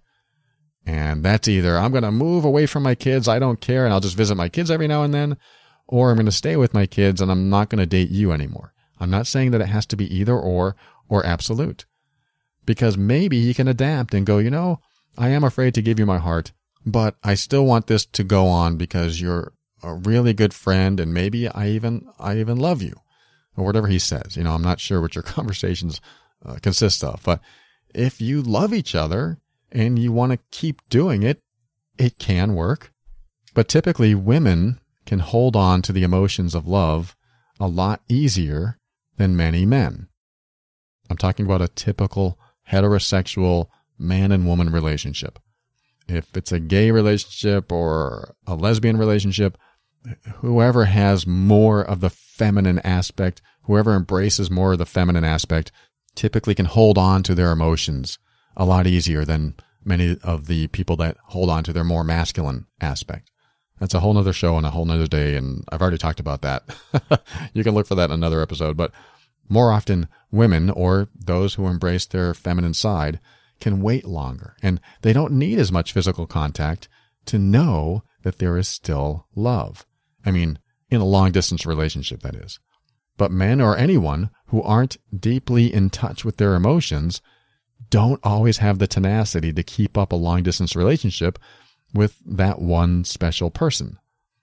Speaker 4: And that's either I'm going to move away from my kids, I don't care, and I'll just visit my kids every now and then, or I'm going to stay with my kids and I'm not going to date you anymore. I'm not saying that it has to be either or or absolute. Because maybe he can adapt and go, you know, I am afraid to give you my heart, but I still want this to go on because you're a really good friend and maybe I even I even love you, or whatever he says. You know, I'm not sure what your conversations uh, consist of, but if you love each other and you want to keep doing it, it can work. But typically women can hold on to the emotions of love a lot easier than many men. I'm talking about a typical heterosexual man and woman relationship. If it's a gay relationship or a lesbian relationship, whoever has more of the feminine aspect, whoever embraces more of the feminine aspect, typically can hold on to their emotions a lot easier than many of the people that hold on to their more masculine aspect. That's a whole nother show and a whole nother day, and I've already talked about that. You can look for that in another episode, but more often, women, or those who embrace their feminine side, can wait longer, and they don't need as much physical contact to know that there is still love. I mean, in a long-distance relationship, that is. But men or anyone who aren't deeply in touch with their emotions don't always have the tenacity to keep up a long-distance relationship with that one special person.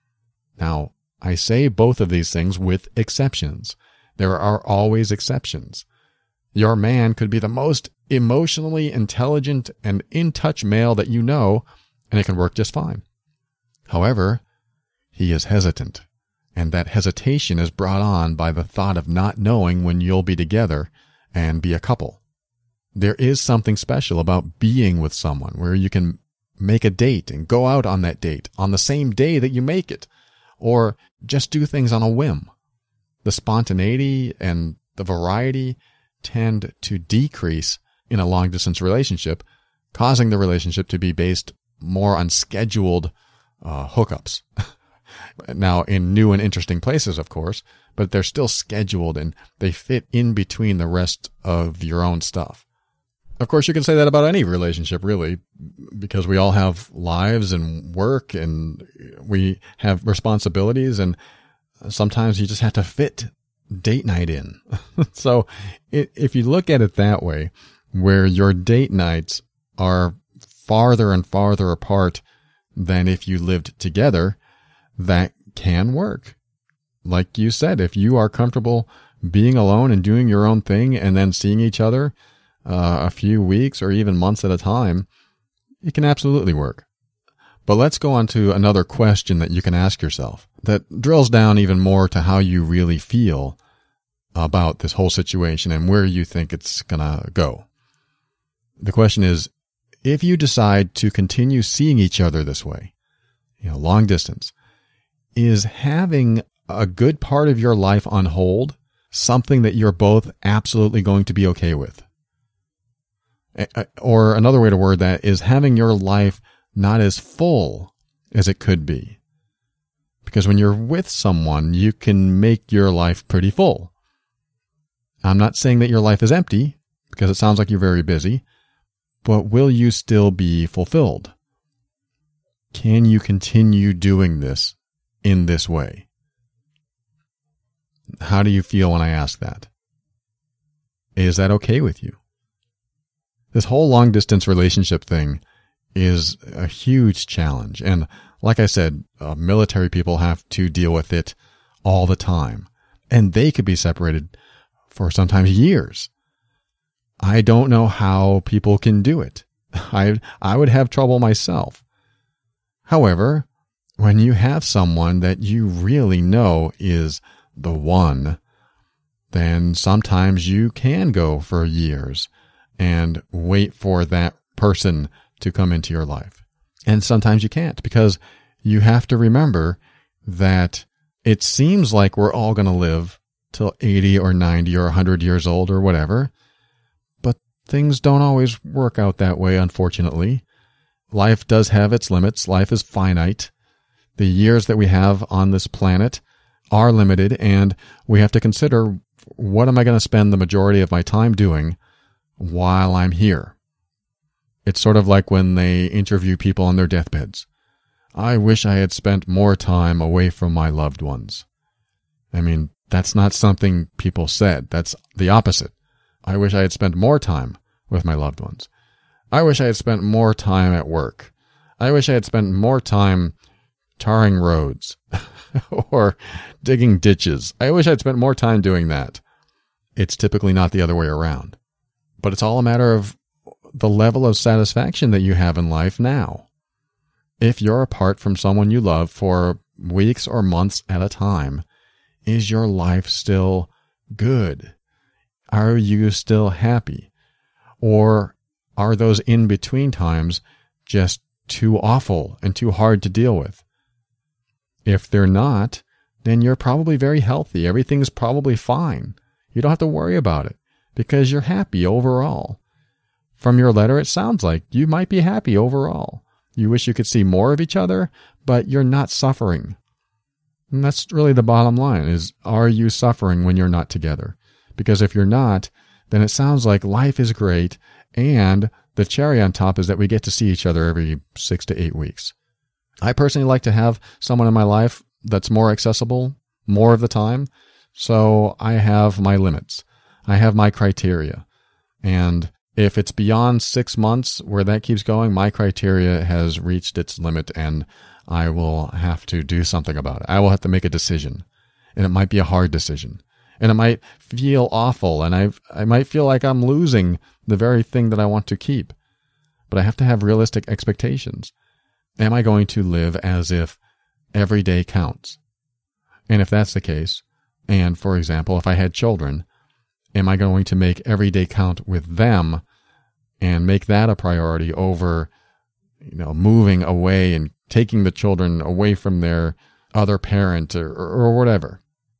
Speaker 4: Now, I say both of these things with exceptions. There are always exceptions. Your man could be the most emotionally intelligent and in-touch male that you know, and it can work just fine. However, he is hesitant, and that hesitation is brought on by the thought of not knowing when you'll be together and be a couple. There is something special about being with someone where you can make a date and go out on that date on the same day that you make it, or just do things on a whim. The spontaneity and the variety tend to decrease in a long-distance relationship, causing the relationship to be based more on scheduled uh, hookups. Now, in new and interesting places, of course, but they're still scheduled and they fit in between the rest of your own stuff. Of course, you can say that about any relationship, really, because we all have lives and work and we have responsibilities, and sometimes you just have to fit date night in. So if you look at it that way, where your date nights are farther and farther apart than if you lived together, that can work. Like you said, if you are comfortable being alone and doing your own thing and then seeing each other uh, a few weeks or even months at a time, it can absolutely work. But let's go on to another question that you can ask yourself that drills down even more to how you really feel about this whole situation and where you think it's going to go. The question is, if you decide to continue seeing each other this way, you know, long distance, is having a good part of your life on hold something that you're both absolutely going to be okay with? Or another way to word that is having your life not as full as it could be. Because when you're with someone, you can make your life pretty full. I'm not saying that your life is empty, because it sounds like you're very busy, but will you still be fulfilled? Can you continue doing this in this way? How do you feel when I ask that? Is that okay with you? This whole long distance relationship thing is a huge challenge. And like I said, uh, military people have to deal with it all the time. And they could be separated for sometimes years. I don't know how people can do it. I I would have trouble myself. However, when you have someone that you really know is the one, then sometimes you can go for years and wait for that person to come into your life. And sometimes you can't, because you have to remember that it seems like we're all going to live till eighty or ninety or one hundred years old or whatever, but things don't always work out that way, unfortunately. Life does have its limits. Life is finite. The years that we have on this planet are limited, and we have to consider, what am I going to spend the majority of my time doing while I'm here? It's sort of like when they interview people on their deathbeds. I wish I had spent more time away from my loved ones. I mean, that's not something people said. That's the opposite. I wish I had spent more time with my loved ones. I wish I had spent more time at work. I wish I had spent more time tarring roads or digging ditches. I wish I'd spent more time doing that. It's typically not the other way around. But it's all a matter of the level of satisfaction that you have in life now. If you're apart from someone you love for weeks or months at a time, is your life still good? Are you still happy? Or are those in-between times just too awful and too hard to deal with? If they're not, then you're probably very healthy. Everything's probably fine. You don't have to worry about it because you're happy overall. From your letter, it sounds like you might be happy overall. You wish you could see more of each other, but you're not suffering. And that's really the bottom line, is are you suffering when you're not together? Because if you're not, then it sounds like life is great, and the cherry on top is that we get to see each other every six to eight weeks. I personally like to have someone in my life that's more accessible more of the time, so I have my limits. I have my criteria. And if it's beyond six months where that keeps going, my criteria has reached its limit and I will have to do something about it. I will have to make a decision. And it might be a hard decision. And it might feel awful. And I I might feel like I'm losing the very thing that I want to keep. But I have to have realistic expectations. Am I going to live as if every day counts? And if that's the case, and for example, if I had children, am I going to make every day count with them and make that a priority over, you know, moving away and taking the children away from their other parent or, or whatever?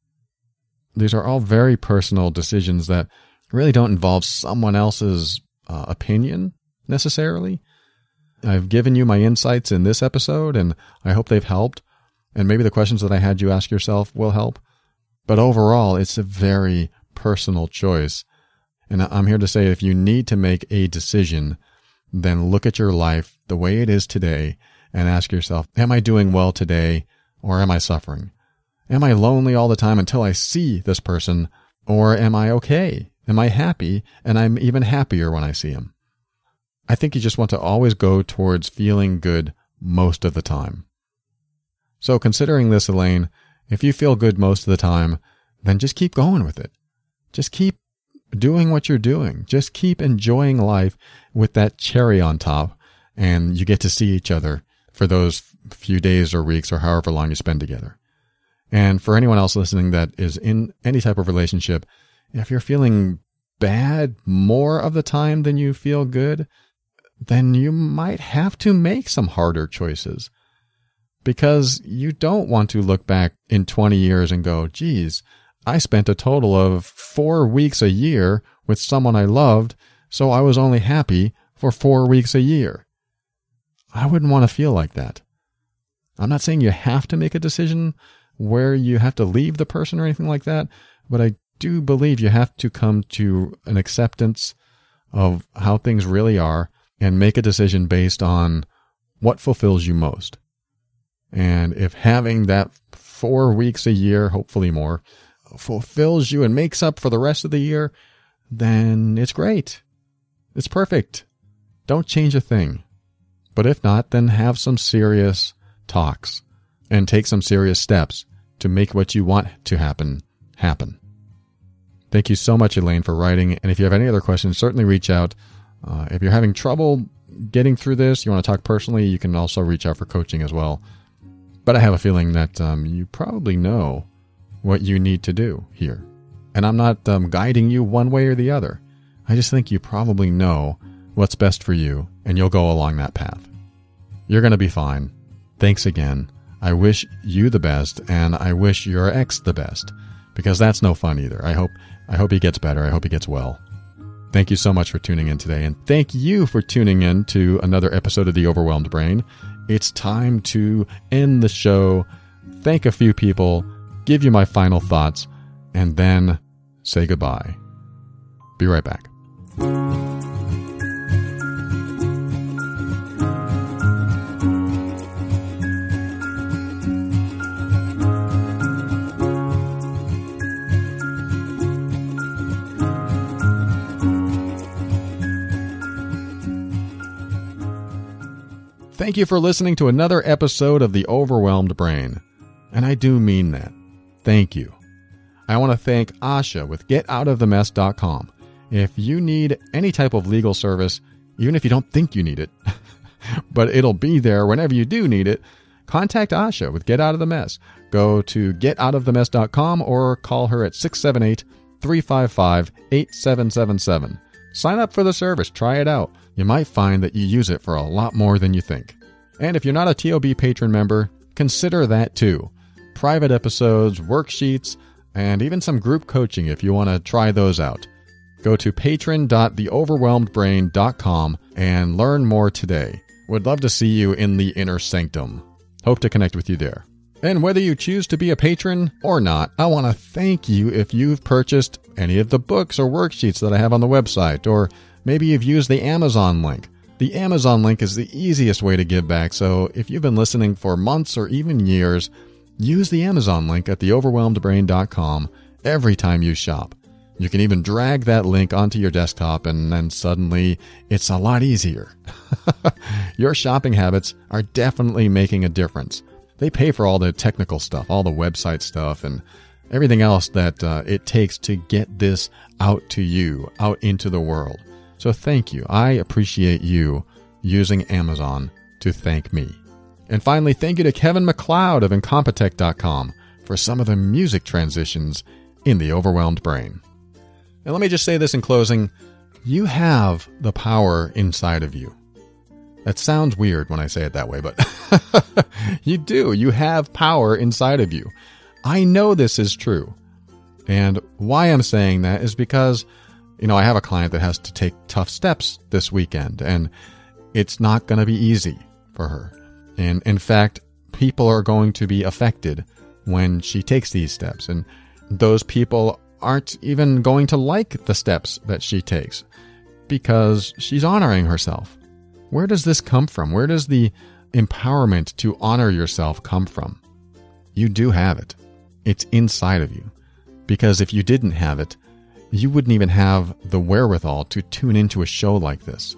Speaker 4: These are all very personal decisions that really don't involve someone else's uh, opinion necessarily. I've given you my insights in this episode, and I hope they've helped. And maybe the questions that I had you ask yourself will help. But overall, it's a very personal choice. And I'm here to say, if you need to make a decision, then look at your life the way it is today and ask yourself, am I doing well today, or am I suffering? Am I lonely all the time until I see this person, or am I okay? Am I happy, and I'm even happier when I see him? I think you just want to always go towards feeling good most of the time. So considering this, Elaine, if you feel good most of the time, then just keep going with it. Just keep doing what you're doing. Just keep enjoying life with that cherry on top, and you get to see each other for those few days or weeks or however long you spend together. And for anyone else listening that is in any type of relationship, if you're feeling bad more of the time than you feel good, then you might have to make some harder choices, because you don't want to look back in twenty years and go, geez, I spent a total of four weeks a year with someone I loved, so I was only happy for four weeks a year. I wouldn't want to feel like that. I'm not saying you have to make a decision where you have to leave the person or anything like that, but I do believe you have to come to an acceptance of how things really are and make a decision based on what fulfills you most. And if having that four weeks a year, hopefully more, fulfills you and makes up for the rest of the year, then it's great. It's perfect. Don't change a thing. But if not, then have some serious talks and take some serious steps to make what you want to happen, happen. Thank you so much, Elaine, for writing. And if you have any other questions, certainly reach out. Uh, if you're having trouble getting through this, you want to talk personally, you can also reach out for coaching as well. But I have a feeling that um, you probably know what you need to do here. And I'm not um, guiding you one way or the other. I just think you probably know what's best for you, and you'll go along that path. You're going to be fine. Thanks again. I wish you the best, and I wish your ex the best, because that's no fun either. I hope I hope he gets better. I hope he gets well. Thank you so much for tuning in today, and thank you for tuning in to another episode of The Overwhelmed Brain. It's time to end the show, thank a few people, give you my final thoughts, and then say goodbye. Be right back. Thank you for listening to another episode of The Overwhelmed Brain. And I do mean that. Thank you. I want to thank Asha with get out of the mess dot com. If you need any type of legal service, even if you don't think you need it, but it'll be there whenever you do need it, contact Asha with Get Out of the Mess. Go to get out of the mess dot com or call her at six seven eight, three five five, eight seven seven seven. Sign up for the service. Try it out. You might find that you use it for a lot more than you think. And if you're not a T O B patron member, consider that too. Private episodes, worksheets, and even some group coaching if you want to try those out. Go to patron dot the overwhelmed brain dot com and learn more today. Would love to see you in the inner sanctum. Hope to connect with you there. And whether you choose to be a patron or not, I want to thank you if you've purchased any of the books or worksheets that I have on the website, or maybe you've used the Amazon link. The Amazon link is the easiest way to give back, so if you've been listening for months or even years, use the Amazon link at the overwhelmed brain dot com every time you shop. You can even drag that link onto your desktop, and then suddenly it's a lot easier. Your shopping habits are definitely making a difference. They pay for all the technical stuff, all the website stuff, and everything else that uh, it takes to get this out to you, out into the world. So thank you. I appreciate you using Amazon to thank me. And finally, thank you to Kevin MacLeod of Incompetech dot com for some of the music transitions in The Overwhelmed Brain. And let me just say this in closing. You have the power inside of you. That sounds weird when I say it that way, but you do. You have power inside of you. I know this is true. And why I'm saying that is because, you know, I have a client that has to take tough steps this weekend, and it's not going to be easy for her. And in fact, people are going to be affected when she takes these steps. And those people aren't even going to like the steps that she takes because she's honoring herself. Where does this come from? Where does the empowerment to honor yourself come from? You do have it. It's inside of you. Because if you didn't have it, you wouldn't even have the wherewithal to tune into a show like this.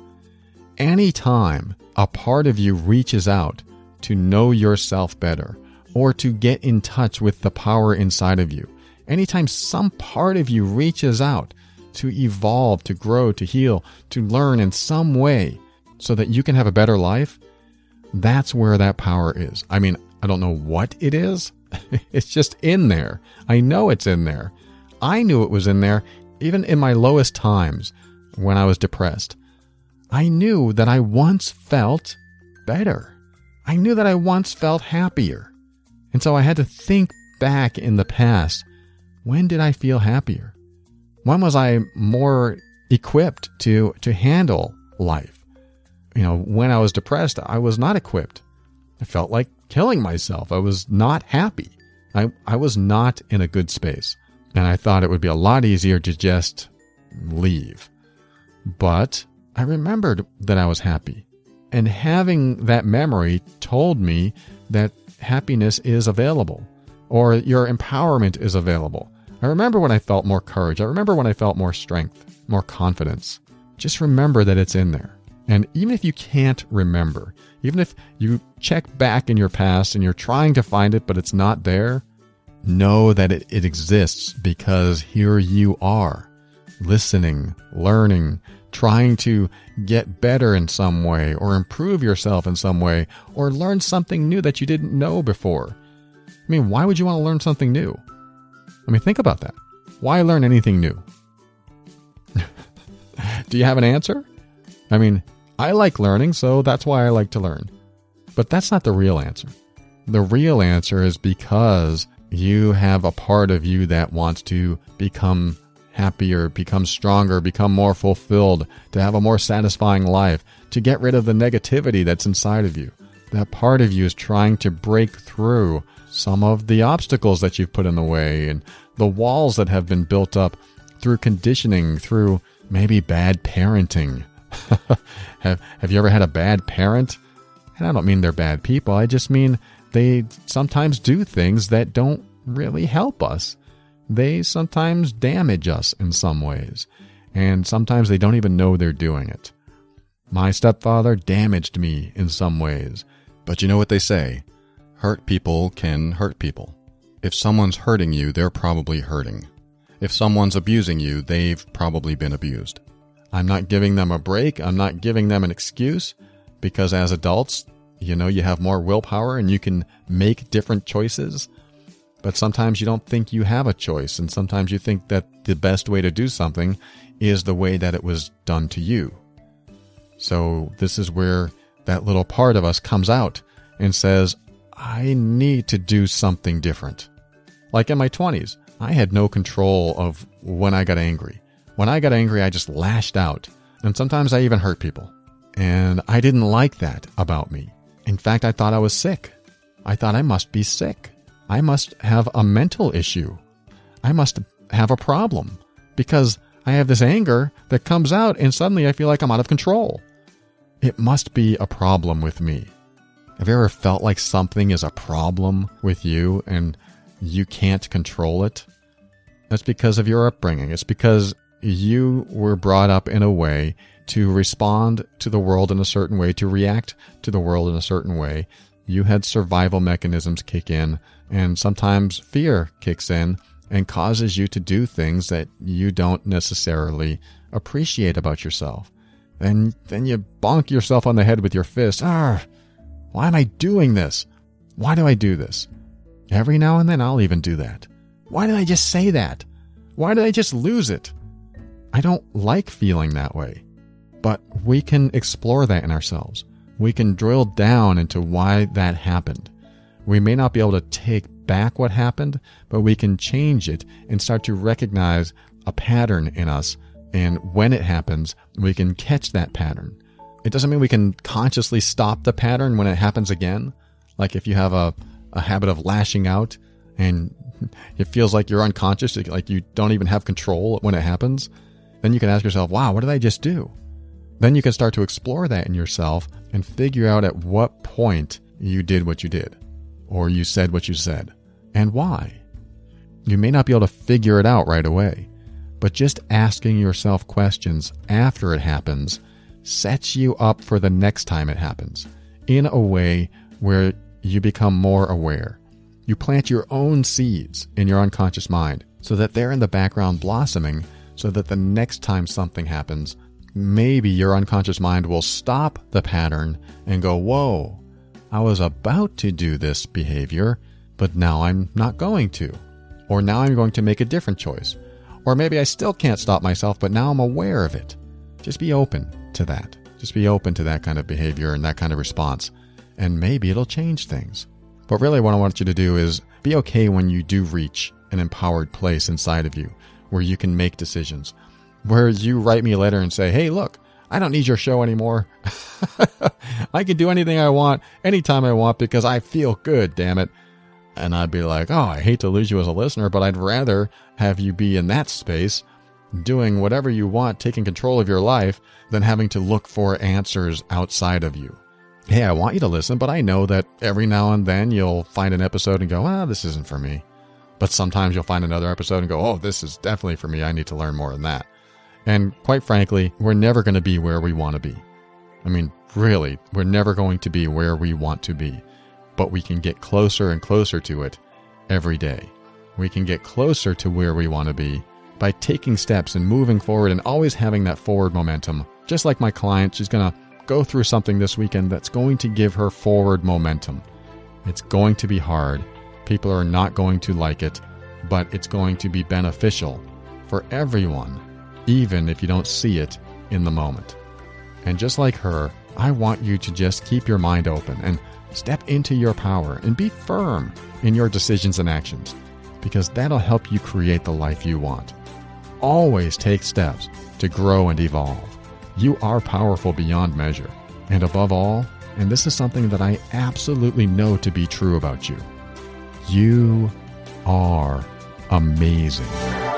Speaker 4: Anytime a part of you reaches out to know yourself better or to get in touch with the power inside of you, anytime some part of you reaches out to evolve, to grow, to heal, to learn in some way so that you can have a better life, that's where that power is. I mean, I don't know what it is. It's just in there. I know it's in there. I knew it was in there even in my lowest times when I was depressed. I knew that I once felt better. I knew that I once felt happier. And so I had to think back in the past. When did I feel happier? When was I more equipped to, to handle life? You know, when I was depressed, I was not equipped. I felt like killing myself. I was not happy. I, I was not in a good space. And I thought it would be a lot easier to just leave. But I remembered that I was happy. And having that memory told me that happiness is available, or your empowerment is available. I remember when I felt more courage. I remember when I felt more strength, more confidence. Just remember that it's in there. And even if you can't remember, even if you check back in your past and you're trying to find it, but it's not there, know that it, it exists, because here you are, listening, learning, trying to get better in some way, or improve yourself in some way, or learn something new that you didn't know before. I mean, why would you want to learn something new? I mean, think about that. Why learn anything new? Do you have an answer? I mean, I like learning, so that's why I like to learn. But that's not the real answer. The real answer is because you have a part of you that wants to become happier, become stronger, become more fulfilled, to have a more satisfying life, to get rid of the negativity that's inside of you. That part of you is trying to break through some of the obstacles that you've put in the way and the walls that have been built up through conditioning, through maybe bad parenting. have, have you ever had a bad parent? And I don't mean they're bad people. I just mean they sometimes do things that don't really help us. They sometimes damage us in some ways, and sometimes they don't even know they're doing it. My stepfather damaged me in some ways. But you know what they say? Hurt people can hurt people. If someone's hurting you, they're probably hurting. If someone's abusing you, they've probably been abused. I'm not giving them a break. I'm not giving them an excuse, because as adults, you know, you have more willpower and you can make different choices. But sometimes you don't think you have a choice, and sometimes you think that the best way to do something is the way that it was done to you. So this is where that little part of us comes out and says, I need to do something different. Like in my twenties, I had no control of when I got angry. When I got angry, I just lashed out. And sometimes I even hurt people. And I didn't like that about me. In fact, I thought I was sick. I thought I must be sick. I must have a mental issue. I must have a problem, because I have this anger that comes out and suddenly I feel like I'm out of control. It must be a problem with me. Have you ever felt like something is a problem with you and you can't control it? That's because of your upbringing. It's because you were brought up in a way to respond to the world in a certain way, to react to the world in a certain way. You had survival mechanisms kick in, and sometimes fear kicks in and causes you to do things that you don't necessarily appreciate about yourself. And then you bonk yourself on the head with your fist. Ah, why am I doing this? Why do I do this? Every now and then I'll even do that. Why did I just say that? Why did I just lose it? I don't like feeling that way. But we can explore that in ourselves. We can drill down into why that happened. We may not be able to take back what happened, but we can change it and start to recognize a pattern in us. And when it happens, we can catch that pattern. It doesn't mean we can consciously stop the pattern when it happens again. Like if you have a, a habit of lashing out and it feels like you're unconscious, like you don't even have control when it happens, then you can ask yourself, wow, what did I just do? Then you can start to explore that in yourself and figure out at what point you did what you did, or you said what you said, and why. You may not be able to figure it out right away, but just asking yourself questions after it happens sets you up for the next time it happens in a way where you become more aware. You plant your own seeds in your unconscious mind so that they're in the background blossoming, so that the next time something happens, maybe your unconscious mind will stop the pattern and go, whoa, I was about to do this behavior, but now I'm not going to. Or now I'm going to make a different choice. Or maybe I still can't stop myself, but now I'm aware of it. Just be open to that. Just be open to that kind of behavior and that kind of response. And maybe it'll change things. But really what I want you to do is be okay when you do reach an empowered place inside of you where you can make decisions. Where you write me a letter and say, hey, look, I don't need your show anymore. I can do anything I want, anytime I want, because I feel good, damn it. And I'd be like, oh, I hate to lose you as a listener, but I'd rather have you be in that space, doing whatever you want, taking control of your life, than having to look for answers outside of you. Hey, I want you to listen, but I know that every now and then you'll find an episode and go, ah, this isn't for me. But sometimes you'll find another episode and go, oh, this is definitely for me. I need to learn more than that. And quite frankly, we're never going to be where we want to be. I mean, really, we're never going to be where we want to be. But we can get closer and closer to it every day. We can get closer to where we want to be by taking steps and moving forward and always having that forward momentum. Just like my client, she's going to go through something this weekend that's going to give her forward momentum. It's going to be hard. People are not going to like it, but it's going to be beneficial for everyone, even if you don't see it in the moment. And just like her, I want you to just keep your mind open and step into your power and be firm in your decisions and actions, because that'll help you create the life you want. Always take steps to grow and evolve. You are powerful beyond measure. And above all, and this is something that I absolutely know to be true about you, you are amazing.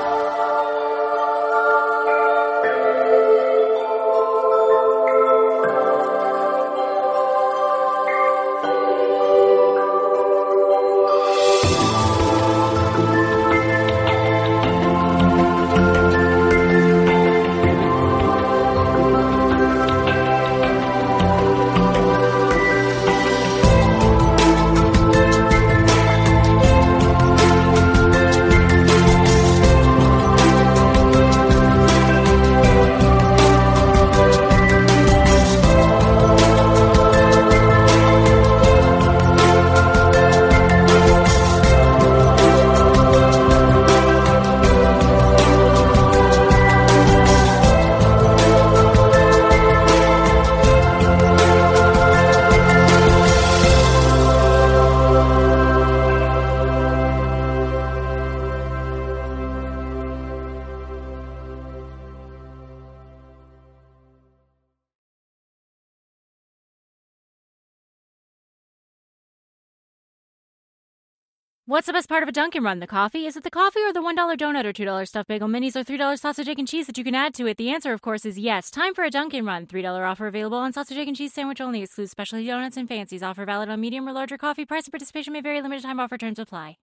Speaker 1: What's the best part of a Dunkin' Run? The coffee? Is it the coffee or the one dollar donut or two dollar stuffed bagel minis or three dollar sausage, egg, and cheese that you can add to it? The answer, of course, is yes. Time for a Dunkin' Run. three dollar offer available on sausage, egg, and cheese sandwich only. Excludes specialty donuts and fancies. Offer valid on medium or larger coffee. Price and participation may vary. Limited time offer. Terms apply.